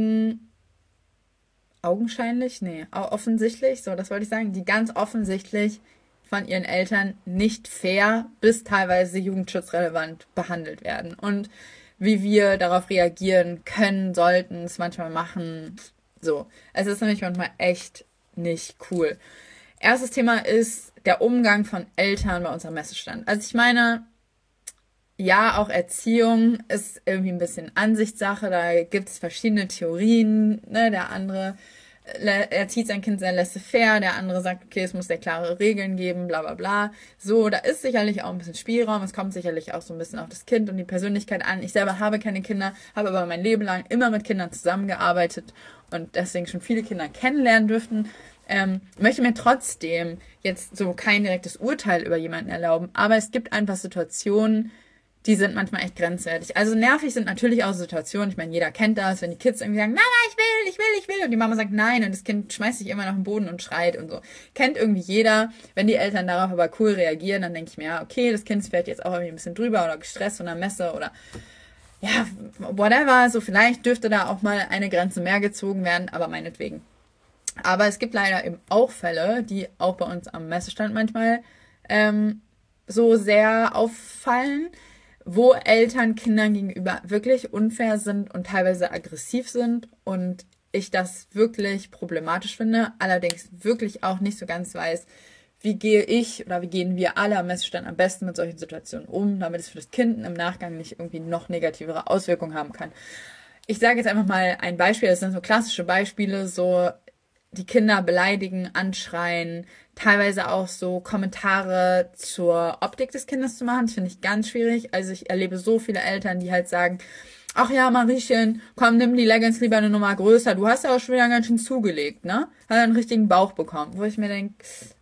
offensichtlich, so, das wollte ich sagen, die ganz offensichtlich von ihren Eltern nicht fair bis teilweise jugendschutzrelevant behandelt werden. Und wie wir darauf reagieren können, sollten, es manchmal machen, so. Es ist nämlich manchmal echt nicht cool. Erstes Thema ist der Umgang von Eltern bei unserem Messestand. Also ich meine, ja, auch Erziehung ist irgendwie ein bisschen Ansichtssache. Da gibt es verschiedene Theorien. Ne? Der eine erzieht sein Kind sehr laissez-faire, der andere sagt, okay, es muss sehr klare Regeln geben, bla bla bla. So, da ist sicherlich auch ein bisschen Spielraum. Es kommt sicherlich auch so ein bisschen auf das Kind und die Persönlichkeit an. Ich selber habe keine Kinder, habe aber mein Leben lang immer mit Kindern zusammengearbeitet und deswegen schon viele Kinder kennenlernen dürften. Möchte mir trotzdem jetzt so kein direktes Urteil über jemanden erlauben, aber es gibt einfach Situationen, die sind manchmal echt grenzwertig. Also nervig sind natürlich auch Situationen, ich meine, jeder kennt das, wenn die Kids irgendwie sagen, Mama, ich will, und die Mama sagt nein und das Kind schmeißt sich immer nach dem Boden und schreit und so. Kennt irgendwie jeder. Wenn die Eltern darauf aber cool reagieren, dann denke ich mir, ja, okay, das Kind fährt jetzt auch irgendwie ein bisschen drüber oder gestresst von der Messe oder ja, whatever, so vielleicht dürfte da auch mal eine Grenze mehr gezogen werden, aber meinetwegen. Aber es gibt leider eben auch Fälle, die auch bei uns am Messestand manchmal so sehr auffallen, wo Eltern Kindern gegenüber wirklich unfair sind und teilweise aggressiv sind und ich das wirklich problematisch finde, allerdings wirklich auch nicht so ganz weiß, wie gehe ich oder wie gehen wir alle am Messestand am besten mit solchen Situationen um, damit es für das Kind im Nachgang nicht irgendwie noch negativere Auswirkungen haben kann. Ich sage jetzt einfach mal ein Beispiel, das sind so klassische Beispiele, so die Kinder beleidigen, anschreien, teilweise auch so Kommentare zur Optik des Kindes zu machen. Das finde ich ganz schwierig. Also ich erlebe so viele Eltern, die halt sagen, ach ja, Mariechen, komm, nimm die Leggings lieber eine Nummer größer. Du hast ja auch schon wieder ganz schön zugelegt, ne? Hat einen richtigen Bauch bekommen. Wo ich mir denke,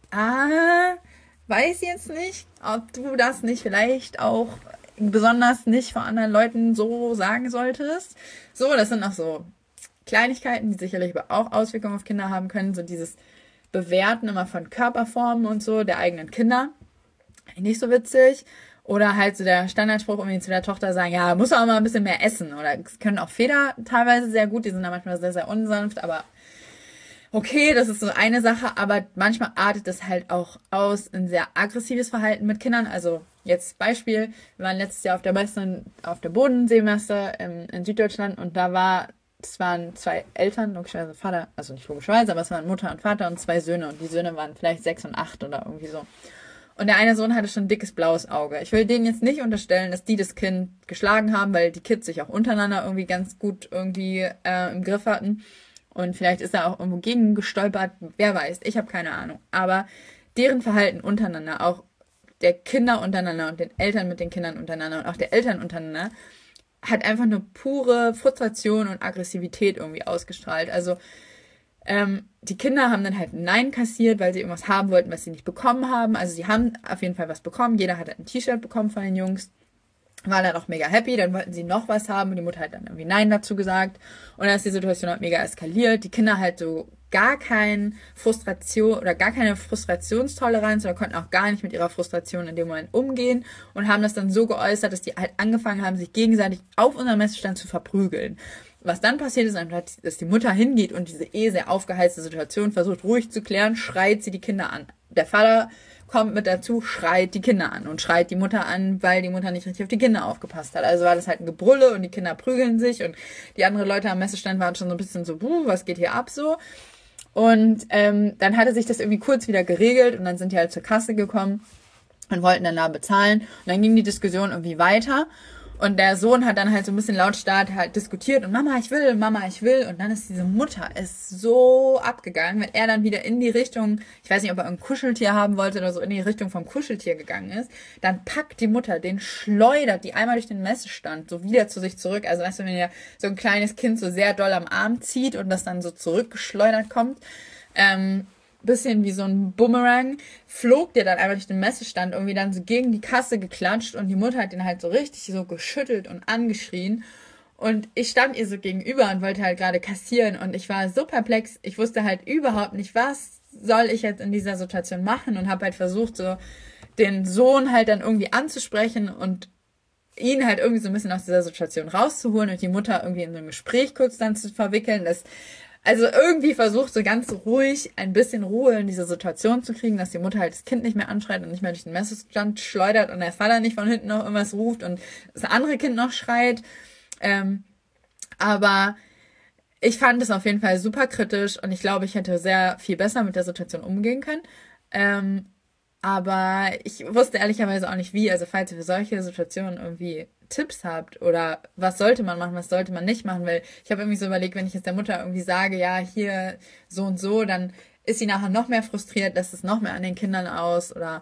weiß jetzt nicht, ob du das nicht vielleicht auch besonders nicht vor anderen Leuten so sagen solltest. So, das sind auch so Kleinigkeiten, die sicherlich aber auch Auswirkungen auf Kinder haben können. So dieses Bewerten immer von Körperformen und so der eigenen Kinder. Nicht so witzig. Oder halt so der Standardspruch irgendwie zu der Tochter sagen, ja, muss auch mal ein bisschen mehr essen. Oder es können auch Väter teilweise sehr gut, die sind da manchmal sehr, sehr unsanft, aber okay, das ist so eine Sache, aber manchmal artet es halt auch aus in sehr aggressives Verhalten mit Kindern. Also jetzt Beispiel, wir waren letztes Jahr auf der Bodenseemesse in Süddeutschland und es waren 2 Eltern, logischerweise Vater, also nicht logischerweise, aber es waren Mutter und Vater und 2 Söhne und die Söhne waren vielleicht 6 und 8 oder irgendwie so. Und der eine Sohn hatte schon ein dickes blaues Auge. Ich will denen jetzt nicht unterstellen, dass die das Kind geschlagen haben, weil die Kids sich auch untereinander irgendwie ganz gut irgendwie im Griff hatten. Und vielleicht ist er auch irgendwo gegen gestolpert, wer weiß, ich habe keine Ahnung. Aber deren Verhalten untereinander, auch der Kinder untereinander und den Eltern mit den Kindern untereinander und auch der Eltern untereinander, hat einfach eine pure Frustration und Aggressivität irgendwie ausgestrahlt. Also Die Kinder haben dann halt ein Nein kassiert, weil sie irgendwas haben wollten, was sie nicht bekommen haben. Also sie haben auf jeden Fall was bekommen. Jeder hat halt ein T-Shirt bekommen von den Jungs. War dann auch mega happy. Dann wollten sie noch was haben und die Mutter hat dann irgendwie Nein dazu gesagt. Und dann ist die Situation halt mega eskaliert. Die Kinder halt so gar keine Frustrationstoleranz oder konnten auch gar nicht mit ihrer Frustration in dem Moment umgehen und haben das dann so geäußert, dass die halt angefangen haben, sich gegenseitig auf unserem Messestand zu verprügeln. Was dann passiert ist, dass die Mutter hingeht und diese sehr aufgeheizte Situation versucht ruhig zu klären, schreit sie die Kinder an. Der Vater kommt mit dazu, schreit die Kinder an und schreit die Mutter an, weil die Mutter nicht richtig auf die Kinder aufgepasst hat. Also war das halt ein Gebrülle und die Kinder prügeln sich und die anderen Leute am Messestand waren schon so ein bisschen so, was geht hier ab so? Und dann hatte sich das irgendwie kurz wieder geregelt und dann sind die halt zur Kasse gekommen und wollten dann da bezahlen. Und dann ging die Diskussion irgendwie weiter. Und der Sohn hat dann halt so ein bisschen lautstark halt diskutiert und Mama, ich will. Und dann ist diese Mutter so abgegangen, wenn er dann wieder in die Richtung, ich weiß nicht, ob er ein Kuscheltier haben wollte oder so, in die Richtung vom Kuscheltier gegangen ist, dann packt die Mutter, den schleudert die einmal durch den Messestand, so wieder zu sich zurück. Also weißt du, wenn ihr so ein kleines Kind so sehr doll am Arm zieht und das dann so zurückgeschleudert kommt, bisschen wie so ein Bumerang, flog der dann einfach durch den Messestand irgendwie dann so gegen die Kasse geklatscht und die Mutter hat ihn halt so richtig so geschüttelt und angeschrien und ich stand ihr so gegenüber und wollte halt gerade kassieren und ich war so perplex, ich wusste halt überhaupt nicht, was soll ich jetzt in dieser Situation machen und habe halt versucht, so den Sohn halt dann irgendwie anzusprechen und ihn halt irgendwie so ein bisschen aus dieser Situation rauszuholen und die Mutter irgendwie in so ein Gespräch kurz dann zu verwickeln, also irgendwie versucht so ganz ruhig ein bisschen Ruhe in diese Situation zu kriegen, dass die Mutter halt das Kind nicht mehr anschreit und nicht mehr durch den Messestand schleudert und der Vater nicht von hinten noch irgendwas ruft und das andere Kind noch schreit. Aber ich fand es auf jeden Fall super kritisch und ich glaube, ich hätte sehr viel besser mit der Situation umgehen können. Aber ich wusste ehrlicherweise auch nicht wie. Also falls ihr für solche Situationen irgendwie Tipps habt oder was sollte man machen, was sollte man nicht machen, weil ich habe irgendwie so überlegt, wenn ich jetzt der Mutter irgendwie sage, ja, hier so und so, dann ist sie nachher noch mehr frustriert, lässt es noch mehr an den Kindern aus oder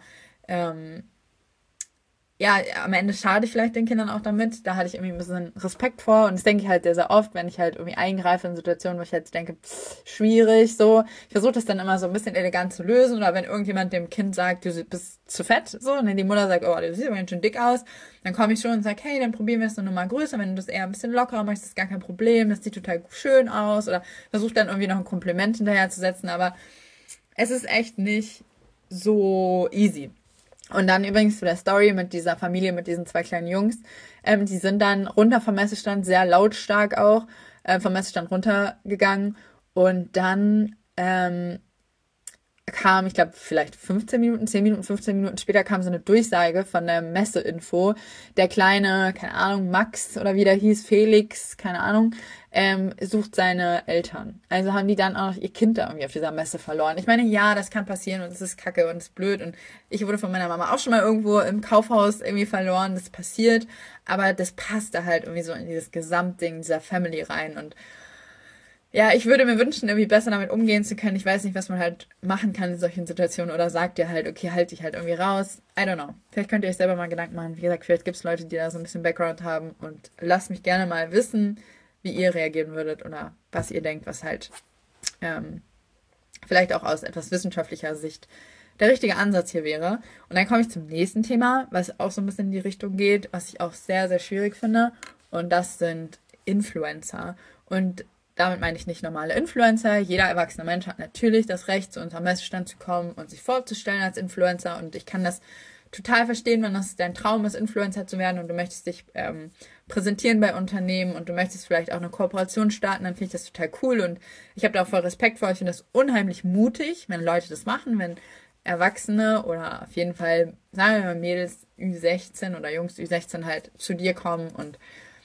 ja, am Ende schade ich vielleicht den Kindern auch damit. Da hatte ich irgendwie ein bisschen Respekt vor. Und das denke ich halt sehr, sehr oft, wenn ich halt irgendwie eingreife in Situationen, wo ich halt denke, schwierig, so. Ich versuche das dann immer so ein bisschen elegant zu lösen. Oder wenn irgendjemand dem Kind sagt, du bist zu fett, so. Und dann die Mutter sagt, oh, du siehst aber ganz schön dick aus. Dann komme ich schon und sage, hey, dann probieren wir es eine Nummer größer. Wenn du das eher ein bisschen lockerer machst, ist gar kein Problem. Das sieht total schön aus. Oder versuche dann irgendwie noch ein Kompliment hinterher zu setzen. Aber es ist echt nicht so easy. Und dann übrigens zu der Story mit dieser Familie, mit diesen 2 kleinen Jungs. Die sind dann runter vom Messestand, sehr lautstark auch, vom Messestand runtergegangen. Und dann kam, ich glaube, vielleicht 10 Minuten, 15 Minuten später kam so eine Durchsage von der Messeinfo. Der kleine, keine Ahnung, Max oder wie der hieß, Felix, keine Ahnung, sucht seine Eltern. Also haben die dann auch noch ihr Kind da irgendwie auf dieser Messe verloren. Ich meine, ja, das kann passieren und es ist kacke und es ist blöd und ich wurde von meiner Mama auch schon mal irgendwo im Kaufhaus irgendwie verloren, das passiert, aber das passte halt irgendwie so in dieses Gesamtding dieser Family rein und ja, ich würde mir wünschen, irgendwie besser damit umgehen zu können. Ich weiß nicht, was man halt machen kann in solchen Situationen oder sagt ihr halt, okay, halt dich halt irgendwie raus. I don't know. Vielleicht könnt ihr euch selber mal Gedanken machen. Wie gesagt, vielleicht gibt es Leute, die da so ein bisschen Background haben und lasst mich gerne mal wissen, wie ihr reagieren würdet oder was ihr denkt, was halt vielleicht auch aus etwas wissenschaftlicher Sicht der richtige Ansatz hier wäre. Und dann komme ich zum nächsten Thema, was auch so ein bisschen in die Richtung geht, was ich auch sehr, sehr schwierig finde. Und das sind Influencer. Und damit meine ich nicht normale Influencer. Jeder erwachsene Mensch hat natürlich das Recht, zu unserem Messestand zu kommen und sich vorzustellen als Influencer. Und ich kann das total verstehen, wenn das dein Traum ist, Influencer zu werden und du möchtest dich präsentieren bei Unternehmen und du möchtest vielleicht auch eine Kooperation starten, dann finde ich das total cool. Und ich habe da auch voll Respekt vor. Ich finde das unheimlich mutig, wenn Leute das machen, wenn Erwachsene oder auf jeden Fall, sagen wir mal Mädels Ü16 oder Jungs Ü16 halt zu dir kommen und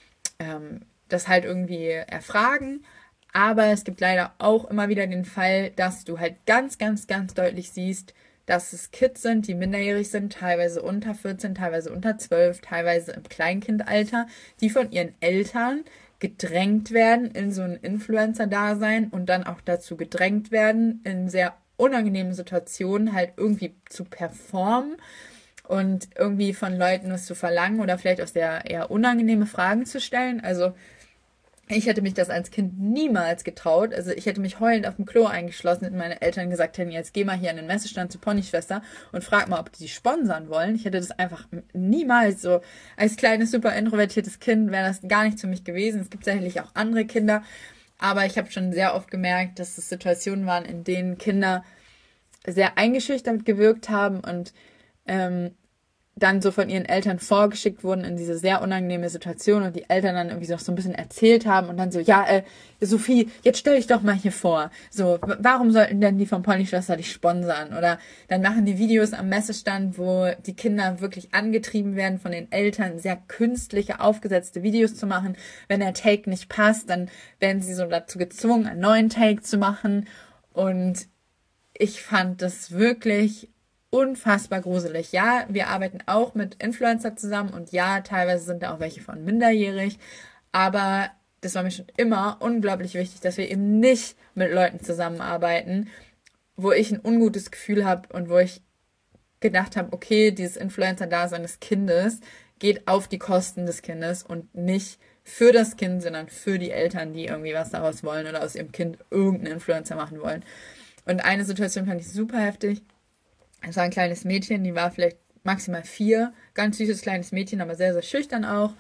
das halt irgendwie erfragen. Aber es gibt leider auch immer wieder den Fall, dass du halt ganz, ganz, ganz deutlich siehst, dass es Kids sind, die minderjährig sind, teilweise unter 14, teilweise unter 12, teilweise im Kleinkindalter, die von ihren Eltern gedrängt werden in so ein Influencer-Dasein und dann auch dazu gedrängt werden, in sehr unangenehmen Situationen halt irgendwie zu performen und irgendwie von Leuten was zu verlangen oder vielleicht auch sehr eher unangenehme Fragen zu stellen. Also Ich hätte mich das als Kind niemals getraut. Also ich hätte mich heulend auf dem Klo eingeschlossen und meine Eltern gesagt hätten, jetzt geh mal hier an den Messestand zu Ponyschwester und frag mal, ob die sponsern wollen. Ich hätte das einfach niemals so, als kleines, super introvertiertes Kind wäre das gar nicht für mich gewesen. Es gibt sicherlich auch andere Kinder, aber ich habe schon sehr oft gemerkt, dass es Situationen waren, in denen Kinder sehr eingeschüchtert gewirkt haben und dann so von ihren Eltern vorgeschickt wurden in diese sehr unangenehme Situation und die Eltern dann irgendwie so ein bisschen erzählt haben und dann so, ja, Sophie, jetzt stell dich doch mal hier vor. So, warum sollten denn die vom Ponyschwester dich sponsern? Oder dann machen die Videos am Messestand, wo die Kinder wirklich angetrieben werden von den Eltern, sehr künstliche, aufgesetzte Videos zu machen. Wenn der Take nicht passt, dann werden sie so dazu gezwungen, einen neuen Take zu machen. Und ich fand das wirklich unfassbar gruselig. Ja, wir arbeiten auch mit Influencer zusammen und ja, teilweise sind da auch welche von minderjährig, aber das war mir schon immer unglaublich wichtig, dass wir eben nicht mit Leuten zusammenarbeiten, wo ich ein ungutes Gefühl habe und wo ich gedacht habe, okay, dieses Influencer-Dasein des Kindes geht auf die Kosten des Kindes und nicht für das Kind, sondern für die Eltern, die irgendwie was daraus wollen oder aus ihrem Kind irgendeinen Influencer machen wollen. Und eine Situation fand ich super heftig. Es war ein kleines Mädchen, die war vielleicht maximal 4, ganz süßes kleines Mädchen, aber sehr, sehr schüchtern auch.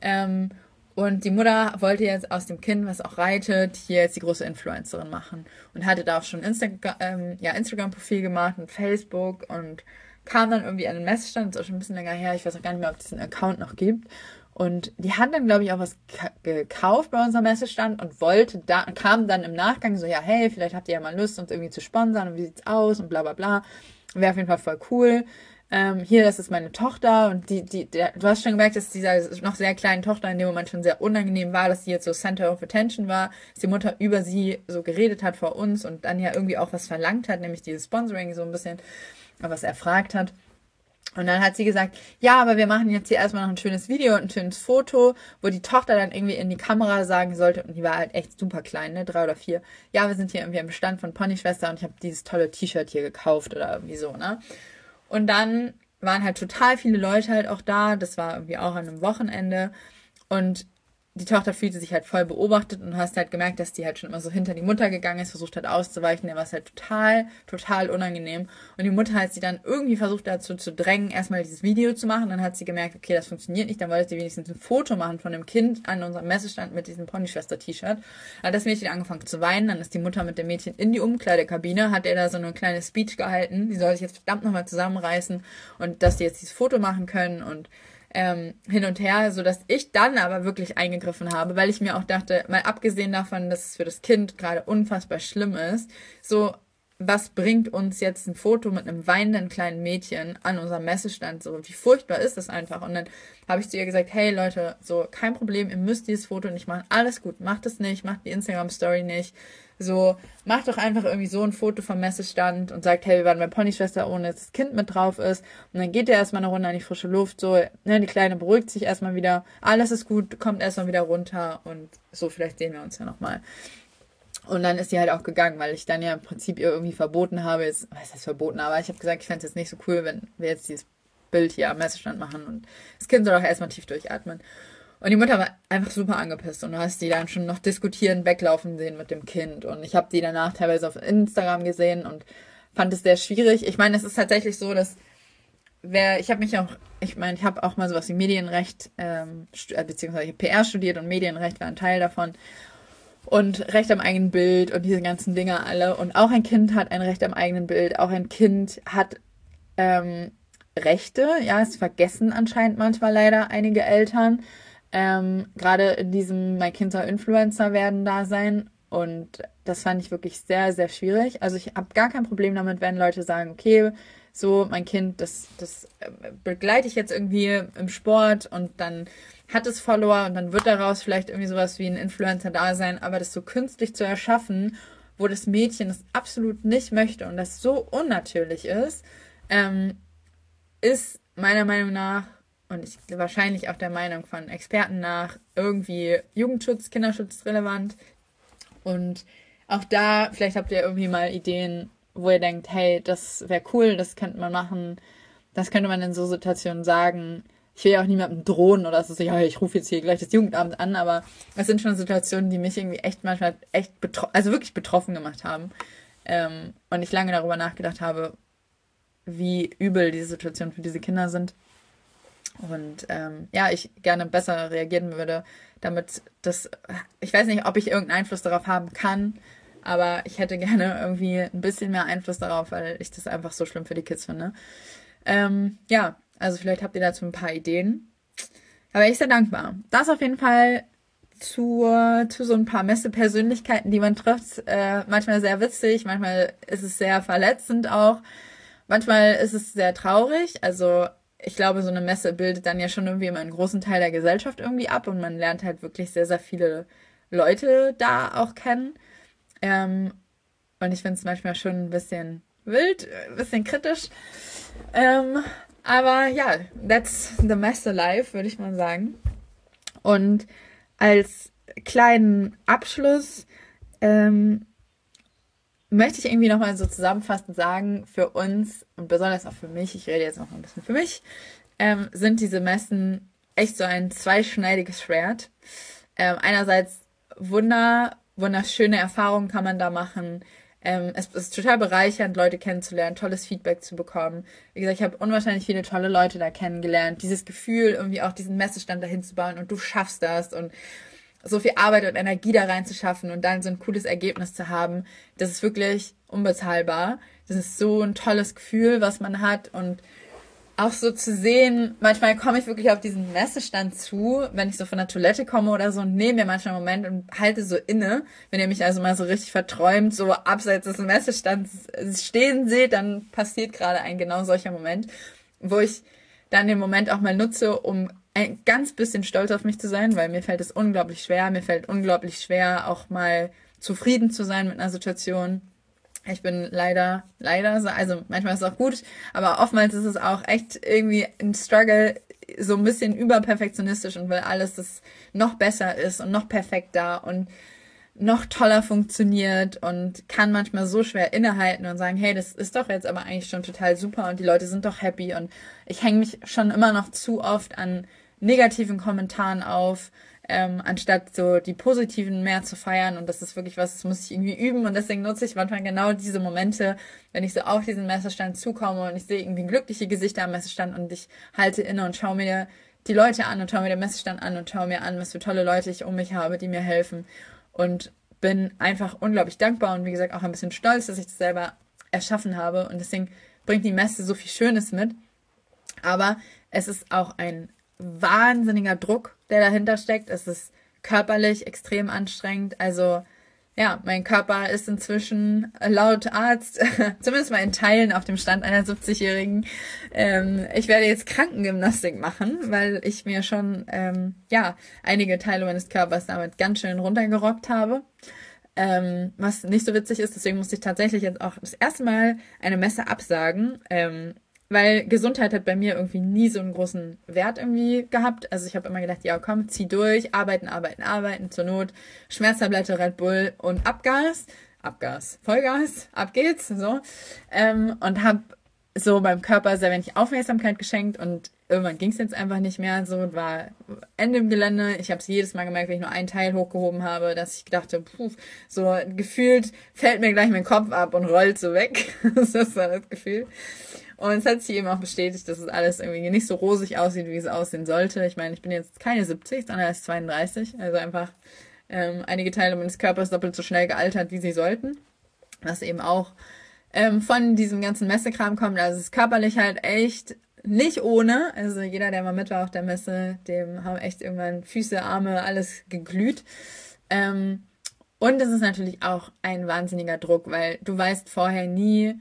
Und die Mutter wollte jetzt aus dem Kind, was auch reitet, hier jetzt die große Influencerin machen. Und hatte da auch schon Instagram-Profil gemacht und Facebook und kam dann irgendwie an den Messestand, das ist auch schon ein bisschen länger her, ich weiß auch gar nicht mehr, ob es diesen Account noch gibt. Und die hat dann, glaube ich, auch was gekauft bei unserem Messestand und kam dann im Nachgang so, ja, hey, vielleicht habt ihr ja mal Lust, uns irgendwie zu sponsern und wie sieht's aus und bla bla bla. Wäre auf jeden Fall voll cool. Hier, das ist meine Tochter und du hast schon gemerkt, dass dieser noch sehr kleinen Tochter in dem Moment schon sehr unangenehm war, dass sie jetzt so Center of Attention war, dass die Mutter über sie so geredet hat vor uns und dann ja irgendwie auch was verlangt hat, nämlich dieses Sponsoring so ein bisschen, was erfragt hat. Und dann hat sie gesagt, ja, aber wir machen jetzt hier erstmal noch ein schönes Video und ein schönes Foto, wo die Tochter dann irgendwie in die Kamera sagen sollte, und die war halt echt super klein, ne, 3 oder 4, ja, wir sind hier irgendwie am Stand von Ponyschwester und ich habe dieses tolle T-Shirt hier gekauft oder irgendwie so, ne. Und dann waren halt total viele Leute halt auch da, das war irgendwie auch an einem Wochenende und die Tochter fühlte sich halt voll beobachtet und du hast halt gemerkt, dass die halt schon immer so hinter die Mutter gegangen ist, versucht hat auszuweichen, der war es halt total, total unangenehm. Und die Mutter hat sie dann irgendwie versucht dazu zu drängen, erstmal dieses Video zu machen. Dann hat sie gemerkt, okay, das funktioniert nicht, dann wollte sie wenigstens ein Foto machen von dem Kind an unserem Messestand mit diesem Ponyschwester-T-Shirt. Dann hat das Mädchen angefangen zu weinen, dann ist die Mutter mit dem Mädchen in die Umkleidekabine, hat ihr da so eine kleine Speech gehalten, die soll sich jetzt verdammt nochmal zusammenreißen und dass die jetzt dieses Foto machen können und hin und her, so dass ich dann aber wirklich eingegriffen habe, weil ich mir auch dachte, mal abgesehen davon, dass es für das Kind gerade unfassbar schlimm ist, so, was bringt uns jetzt ein Foto mit einem weinenden kleinen Mädchen an unserem Messestand, so, wie furchtbar ist das einfach? Und dann habe ich zu ihr gesagt, hey Leute, so, kein Problem, ihr müsst dieses Foto nicht machen, alles gut, macht es nicht, macht die Instagram-Story nicht, so, macht doch einfach irgendwie so ein Foto vom Messestand und sagt, hey, wir waren bei Ponyschwester, ohne dass das Kind mit drauf ist. Und dann geht der erstmal eine Runde an die frische Luft, so, ne, die Kleine beruhigt sich erstmal wieder, alles ist gut, kommt erstmal wieder runter und so, vielleicht sehen wir uns ja nochmal. Und dann ist sie halt auch gegangen, weil ich dann ja im Prinzip ihr irgendwie verboten habe, was heißt verboten, aber ich habe gesagt, ich fände es jetzt nicht so cool, wenn wir jetzt dieses Bild hier am Messestand machen und das Kind soll auch erstmal tief durchatmen. Und die Mutter war einfach super angepisst und du hast die dann schon noch diskutieren, weglaufen sehen mit dem Kind. Und ich habe die danach teilweise auf Instagram gesehen und fand es sehr schwierig. Ich meine, es ist tatsächlich so, dass ich habe auch mal sowas wie Medienrecht, beziehungsweise ich habe PR studiert und Medienrecht war ein Teil davon. Und Recht am eigenen Bild und diese ganzen Dinge alle. Und auch ein Kind hat ein Recht am eigenen Bild. Auch ein Kind hat Rechte. Ja, es vergessen anscheinend manchmal leider einige Eltern. Gerade in diesem mein Kind soll Influencer werden da sein und das fand ich wirklich sehr, sehr schwierig. Also ich habe gar kein Problem damit, wenn Leute sagen, okay, so mein Kind, das begleite ich jetzt irgendwie im Sport und dann hat es Follower und dann wird daraus vielleicht irgendwie sowas wie ein Influencer da sein, aber das so künstlich zu erschaffen, wo das Mädchen das absolut nicht möchte und das so unnatürlich ist, ist meiner Meinung nach und ich wahrscheinlich auch der Meinung von Experten nach irgendwie Jugendschutz, Kinderschutz relevant. Und auch da, vielleicht habt ihr irgendwie mal Ideen, wo ihr denkt, hey, das wäre cool, das könnte man machen, das könnte man in so Situationen sagen. ich will ja auch niemandem drohen oder so, ja, ich rufe jetzt hier gleich das Jugendamt an, aber es sind schon Situationen, die mich irgendwie echt manchmal echt also wirklich betroffen gemacht haben. Und ich lange darüber nachgedacht habe, wie übel diese Situationen für diese Kinder sind. Und ich gerne besser reagieren würde, damit das, ich weiß nicht, ob ich irgendeinen Einfluss darauf haben kann, aber ich hätte gerne irgendwie ein bisschen mehr Einfluss darauf, weil ich das einfach so schlimm für die Kids finde. Also vielleicht habt ihr dazu ein paar Ideen. Aber ich bin sehr dankbar. Das auf jeden Fall zu so ein paar Messepersönlichkeiten, die man trifft. Manchmal sehr witzig, manchmal ist es sehr verletzend auch. Manchmal ist es sehr traurig. Also ich glaube, so eine Messe bildet dann ja schon irgendwie immer einen großen Teil der Gesellschaft irgendwie ab und man lernt halt wirklich sehr, sehr viele Leute da auch kennen. Und ich finde es manchmal schon ein bisschen wild, ein bisschen kritisch. Aber ja, that's the Messe life, würde ich mal sagen. Und als kleinen Abschluss möchte ich irgendwie nochmal so zusammenfassend sagen, für uns und besonders auch für mich, ich rede jetzt noch ein bisschen für mich, sind diese Messen echt so ein zweischneidiges Schwert. Einerseits wunderschöne Erfahrungen kann man da machen. Es ist total bereichernd, Leute kennenzulernen, tolles Feedback zu bekommen. Wie gesagt, ich habe unwahrscheinlich viele tolle Leute da kennengelernt. Dieses Gefühl, irgendwie auch diesen Messestand dahin zu bauen und du schaffst das und so viel Arbeit und Energie da reinzuschaffen und dann so ein cooles Ergebnis zu haben, das ist wirklich unbezahlbar. Das ist so ein tolles Gefühl, was man hat und auch so zu sehen, manchmal komme ich wirklich auf diesen Messestand zu, wenn ich so von der Toilette komme oder so und nehme mir manchmal einen Moment und halte so inne. Wenn ihr mich also mal so richtig verträumt, so abseits des Messestands stehen seht, dann passiert gerade ein genau solcher Moment, wo ich dann den Moment auch mal nutze, um ein ganz bisschen stolz auf mich zu sein, weil mir fällt es unglaublich schwer. Mir fällt unglaublich schwer, auch mal zufrieden zu sein mit einer Situation. Ich bin leider, also manchmal ist es auch gut, aber oftmals ist es auch echt irgendwie ein Struggle, so ein bisschen überperfektionistisch und will alles, das noch besser ist und noch perfekter und noch toller funktioniert und kann manchmal so schwer innehalten und sagen, hey, das ist doch jetzt aber eigentlich schon total super und die Leute sind doch happy und ich hänge mich schon immer noch zu oft an negativen Kommentaren auf, anstatt so die positiven mehr zu feiern und das ist wirklich was, das muss ich irgendwie üben und deswegen nutze ich manchmal genau diese Momente, wenn ich so auf diesen Messestand zukomme und ich sehe irgendwie glückliche Gesichter am Messestand und ich halte inne und schaue mir die Leute an und schaue mir den Messestand an und schaue mir an, was für tolle Leute ich um mich habe, die mir helfen und bin einfach unglaublich dankbar und wie gesagt auch ein bisschen stolz, dass ich das selber erschaffen habe und deswegen bringt die Messe so viel Schönes mit, aber es ist auch ein wahnsinniger Druck, der dahinter steckt. Es ist körperlich extrem anstrengend. Also ja, mein Körper ist inzwischen laut Arzt, zumindest mal in Teilen auf dem Stand einer 70-Jährigen. Ich werde jetzt Krankengymnastik machen, weil ich mir schon einige Teile meines Körpers damit ganz schön runtergerockt habe. Was nicht so witzig ist, deswegen musste ich tatsächlich jetzt auch das erste Mal eine Messe absagen. Weil Gesundheit hat bei mir irgendwie nie so einen großen Wert irgendwie gehabt. Also ich habe immer gedacht, ja komm, zieh durch, arbeiten, zur Not, Schmerztablette, Red Bull und Abgas, Vollgas, ab geht's, so. Und habe so beim Körper sehr wenig Aufmerksamkeit geschenkt und irgendwann ging es jetzt einfach nicht mehr. So war Ende im Gelände. Ich habe es jedes Mal gemerkt, wenn ich nur einen Teil hochgehoben habe, dass ich dachte, so gefühlt fällt mir gleich mein Kopf ab und rollt so weg. Das war das Gefühl. Und es hat sich eben auch bestätigt, dass es alles irgendwie nicht so rosig aussieht, wie es aussehen sollte. Ich meine, ich bin jetzt keine 70, sondern erst 32. Also einfach einige Teile meines Körpers doppelt so schnell gealtert, wie sie sollten. Was eben auch von diesem ganzen Messekram kommt. Also es ist körperlich halt echt nicht ohne. Also jeder, der mal mit war auf der Messe, dem haben echt irgendwann Füße, Arme, alles geglüht. Und es ist natürlich auch ein wahnsinniger Druck, weil du weißt vorher nie,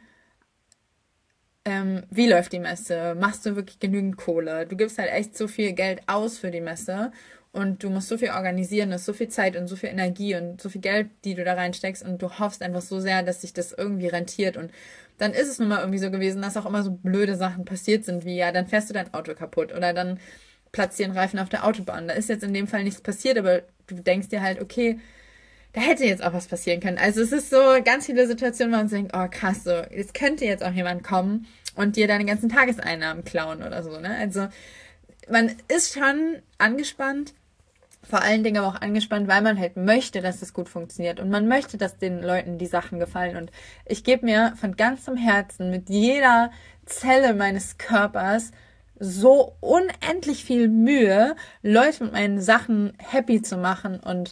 wie läuft die Messe? Machst du wirklich genügend Kohle? Du gibst halt echt so viel Geld aus für die Messe und du musst so viel organisieren, das ist so viel Zeit und so viel Energie und so viel Geld, die du da reinsteckst und du hoffst einfach so sehr, dass sich das irgendwie rentiert und dann ist es nun mal irgendwie so gewesen, dass auch immer so blöde Sachen passiert sind, wie ja, dann fährst du dein Auto kaputt oder dann platzt dir ein Reifen auf der Autobahn. Da ist jetzt in dem Fall nichts passiert, aber du denkst dir halt, okay, da hätte jetzt auch was passieren können. Also es ist so ganz viele Situationen, wo man denkt, oh krass, so, jetzt könnte jetzt auch jemand kommen und dir deine ganzen Tageseinnahmen klauen oder so, ne? Also man ist schon angespannt, vor allen Dingen aber auch angespannt, weil man halt möchte, dass es gut funktioniert und man möchte, dass den Leuten die Sachen gefallen. Und ich gebe mir von ganzem Herzen mit jeder Zelle meines Körpers so unendlich viel Mühe, Leute mit meinen Sachen happy zu machen und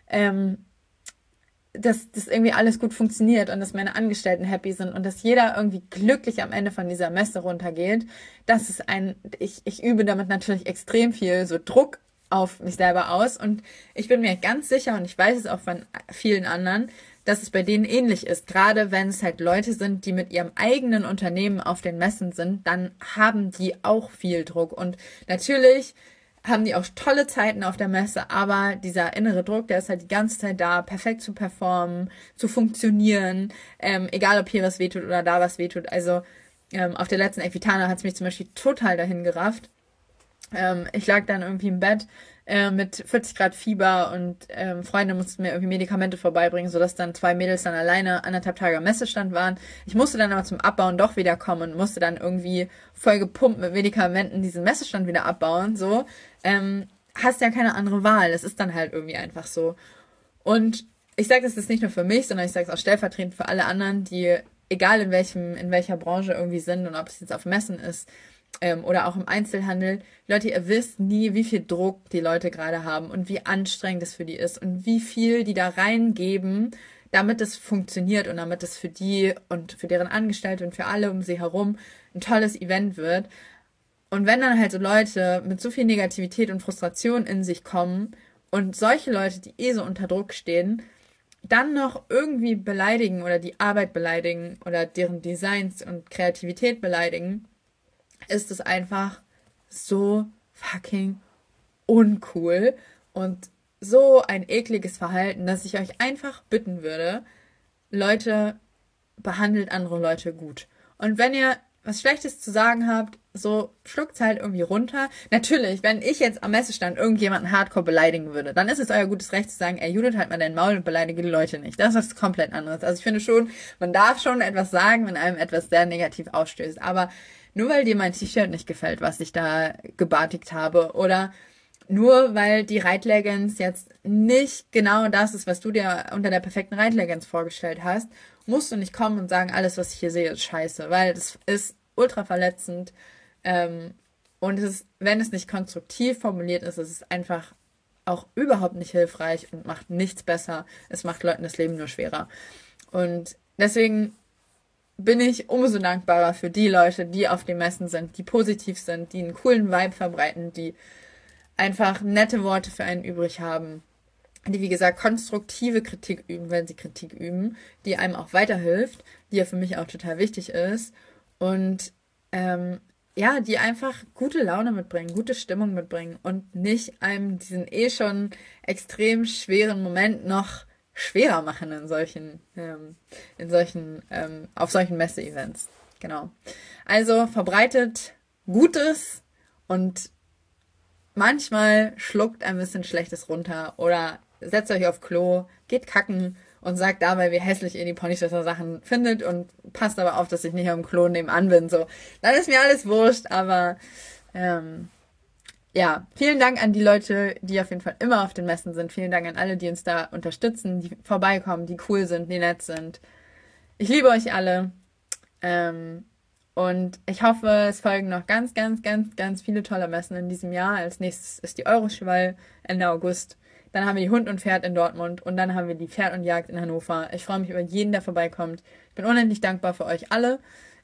dass das irgendwie alles gut funktioniert und dass meine Angestellten happy sind und dass jeder irgendwie glücklich am Ende von dieser Messe runtergeht. Das ist ich übe damit natürlich extrem viel so Druck auf mich selber aus und ich bin mir ganz sicher und ich weiß es auch von vielen anderen, dass es bei denen ähnlich ist. Gerade wenn es halt Leute sind, die mit ihrem eigenen Unternehmen auf den Messen sind, dann haben die auch viel Druck und natürlich haben die auch tolle Zeiten auf der Messe, aber dieser innere Druck, der ist halt die ganze Zeit da, perfekt zu performen, zu funktionieren, egal ob hier was wehtut oder da was wehtut. Also auf der letzten Equitana hat es mich zum Beispiel total dahin gerafft. Ich lag dann irgendwie im Bett mit 40 Grad Fieber und Freunde mussten mir irgendwie Medikamente vorbeibringen, sodass dann 2 Mädels dann alleine 1,5 Tage am Messestand waren. Ich musste dann aber zum Abbauen doch wieder kommen und musste dann irgendwie voll gepumpt mit Medikamenten diesen Messestand wieder abbauen. So, hast ja keine andere Wahl. Es ist dann halt irgendwie einfach so. Und ich sage das jetzt nicht nur für mich, sondern ich sage es auch stellvertretend für alle anderen, die, egal in welcher Branche irgendwie sind und ob es jetzt auf Messen ist, oder auch im Einzelhandel. Leute, ihr wisst nie, wie viel Druck die Leute gerade haben und wie anstrengend es für die ist und wie viel die da reingeben, damit es funktioniert und damit es für die und für deren Angestellte und für alle um sie herum ein tolles Event wird. Und wenn dann halt so Leute mit so viel Negativität und Frustration in sich kommen und solche Leute, die so unter Druck stehen, dann noch irgendwie beleidigen oder die Arbeit beleidigen oder deren Designs und Kreativität beleidigen, ist es einfach so fucking uncool und so ein ekliges Verhalten, dass ich euch einfach bitten würde, Leute, behandelt andere Leute gut. Und wenn ihr was Schlechtes zu sagen habt, so schluckt's halt irgendwie runter. Natürlich, wenn ich jetzt am Messestand irgendjemanden hardcore beleidigen würde, dann ist es euer gutes Recht zu sagen, ey Judith, halt mal dein Maul und beleidige die Leute nicht. Das ist was komplett anderes. Also ich finde schon, man darf schon etwas sagen, wenn einem etwas sehr negativ ausstößt. Aber nur weil dir mein T-Shirt nicht gefällt, was ich da gebartigt habe, oder nur weil die Reitleggings jetzt nicht genau das ist, was du dir unter der perfekten Reitleggings vorgestellt hast, musst du nicht kommen und sagen, alles, was ich hier sehe, ist scheiße, weil das ist ultra verletzend und es ist, wenn es nicht konstruktiv formuliert ist, ist es einfach auch überhaupt nicht hilfreich und macht nichts besser. Es macht Leuten das Leben nur schwerer. Und deswegen bin ich umso dankbarer für die Leute, die auf den Messen sind, die positiv sind, die einen coolen Vibe verbreiten, die einfach nette Worte für einen übrig haben, die, wie gesagt, konstruktive Kritik üben, wenn sie Kritik üben, die einem auch weiterhilft, die ja für mich auch total wichtig ist und ja, die einfach gute Laune mitbringen, gute Stimmung mitbringen und nicht einem diesen schon extrem schweren Moment noch schwerer machen auf solchen Messe-Events. Genau. Also verbreitet Gutes und manchmal schluckt ein bisschen Schlechtes runter oder setzt euch auf Klo, geht kacken und sagt dabei, wie hässlich ihr die Ponyschwester-Sachen findet und passt aber auf, dass ich nicht am Klo nebenan bin. So, dann ist mir alles wurscht, aber ja, vielen Dank an die Leute, die auf jeden Fall immer auf den Messen sind. Vielen Dank an alle, die uns da unterstützen, die vorbeikommen, die cool sind, die nett sind. Ich liebe euch alle. Und ich hoffe, es folgen noch ganz, ganz, ganz, ganz viele tolle Messen in diesem Jahr. Als nächstes ist die Euroschwall Ende August. Dann haben wir die Hund und Pferd in Dortmund und dann haben wir die Pferd und Jagd in Hannover. Ich freue mich über jeden, der vorbeikommt. Ich bin unendlich dankbar für euch alle.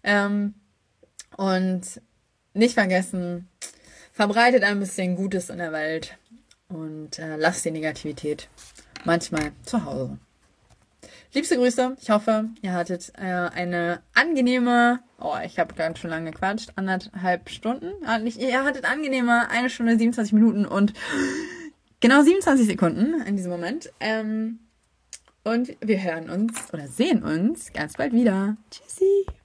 Und nicht vergessen, verbreitet ein bisschen Gutes in der Welt und lasst die Negativität manchmal zu Hause. Liebste Grüße. Ich hoffe, ihr hattet eine angenehme, ich habe ganz schon lange gequatscht, 1,5 Stunden. Ihr hattet angenehme 1 Stunde, 27 Minuten und genau 27 Sekunden in diesem Moment. Und wir hören uns oder sehen uns ganz bald wieder. Tschüssi.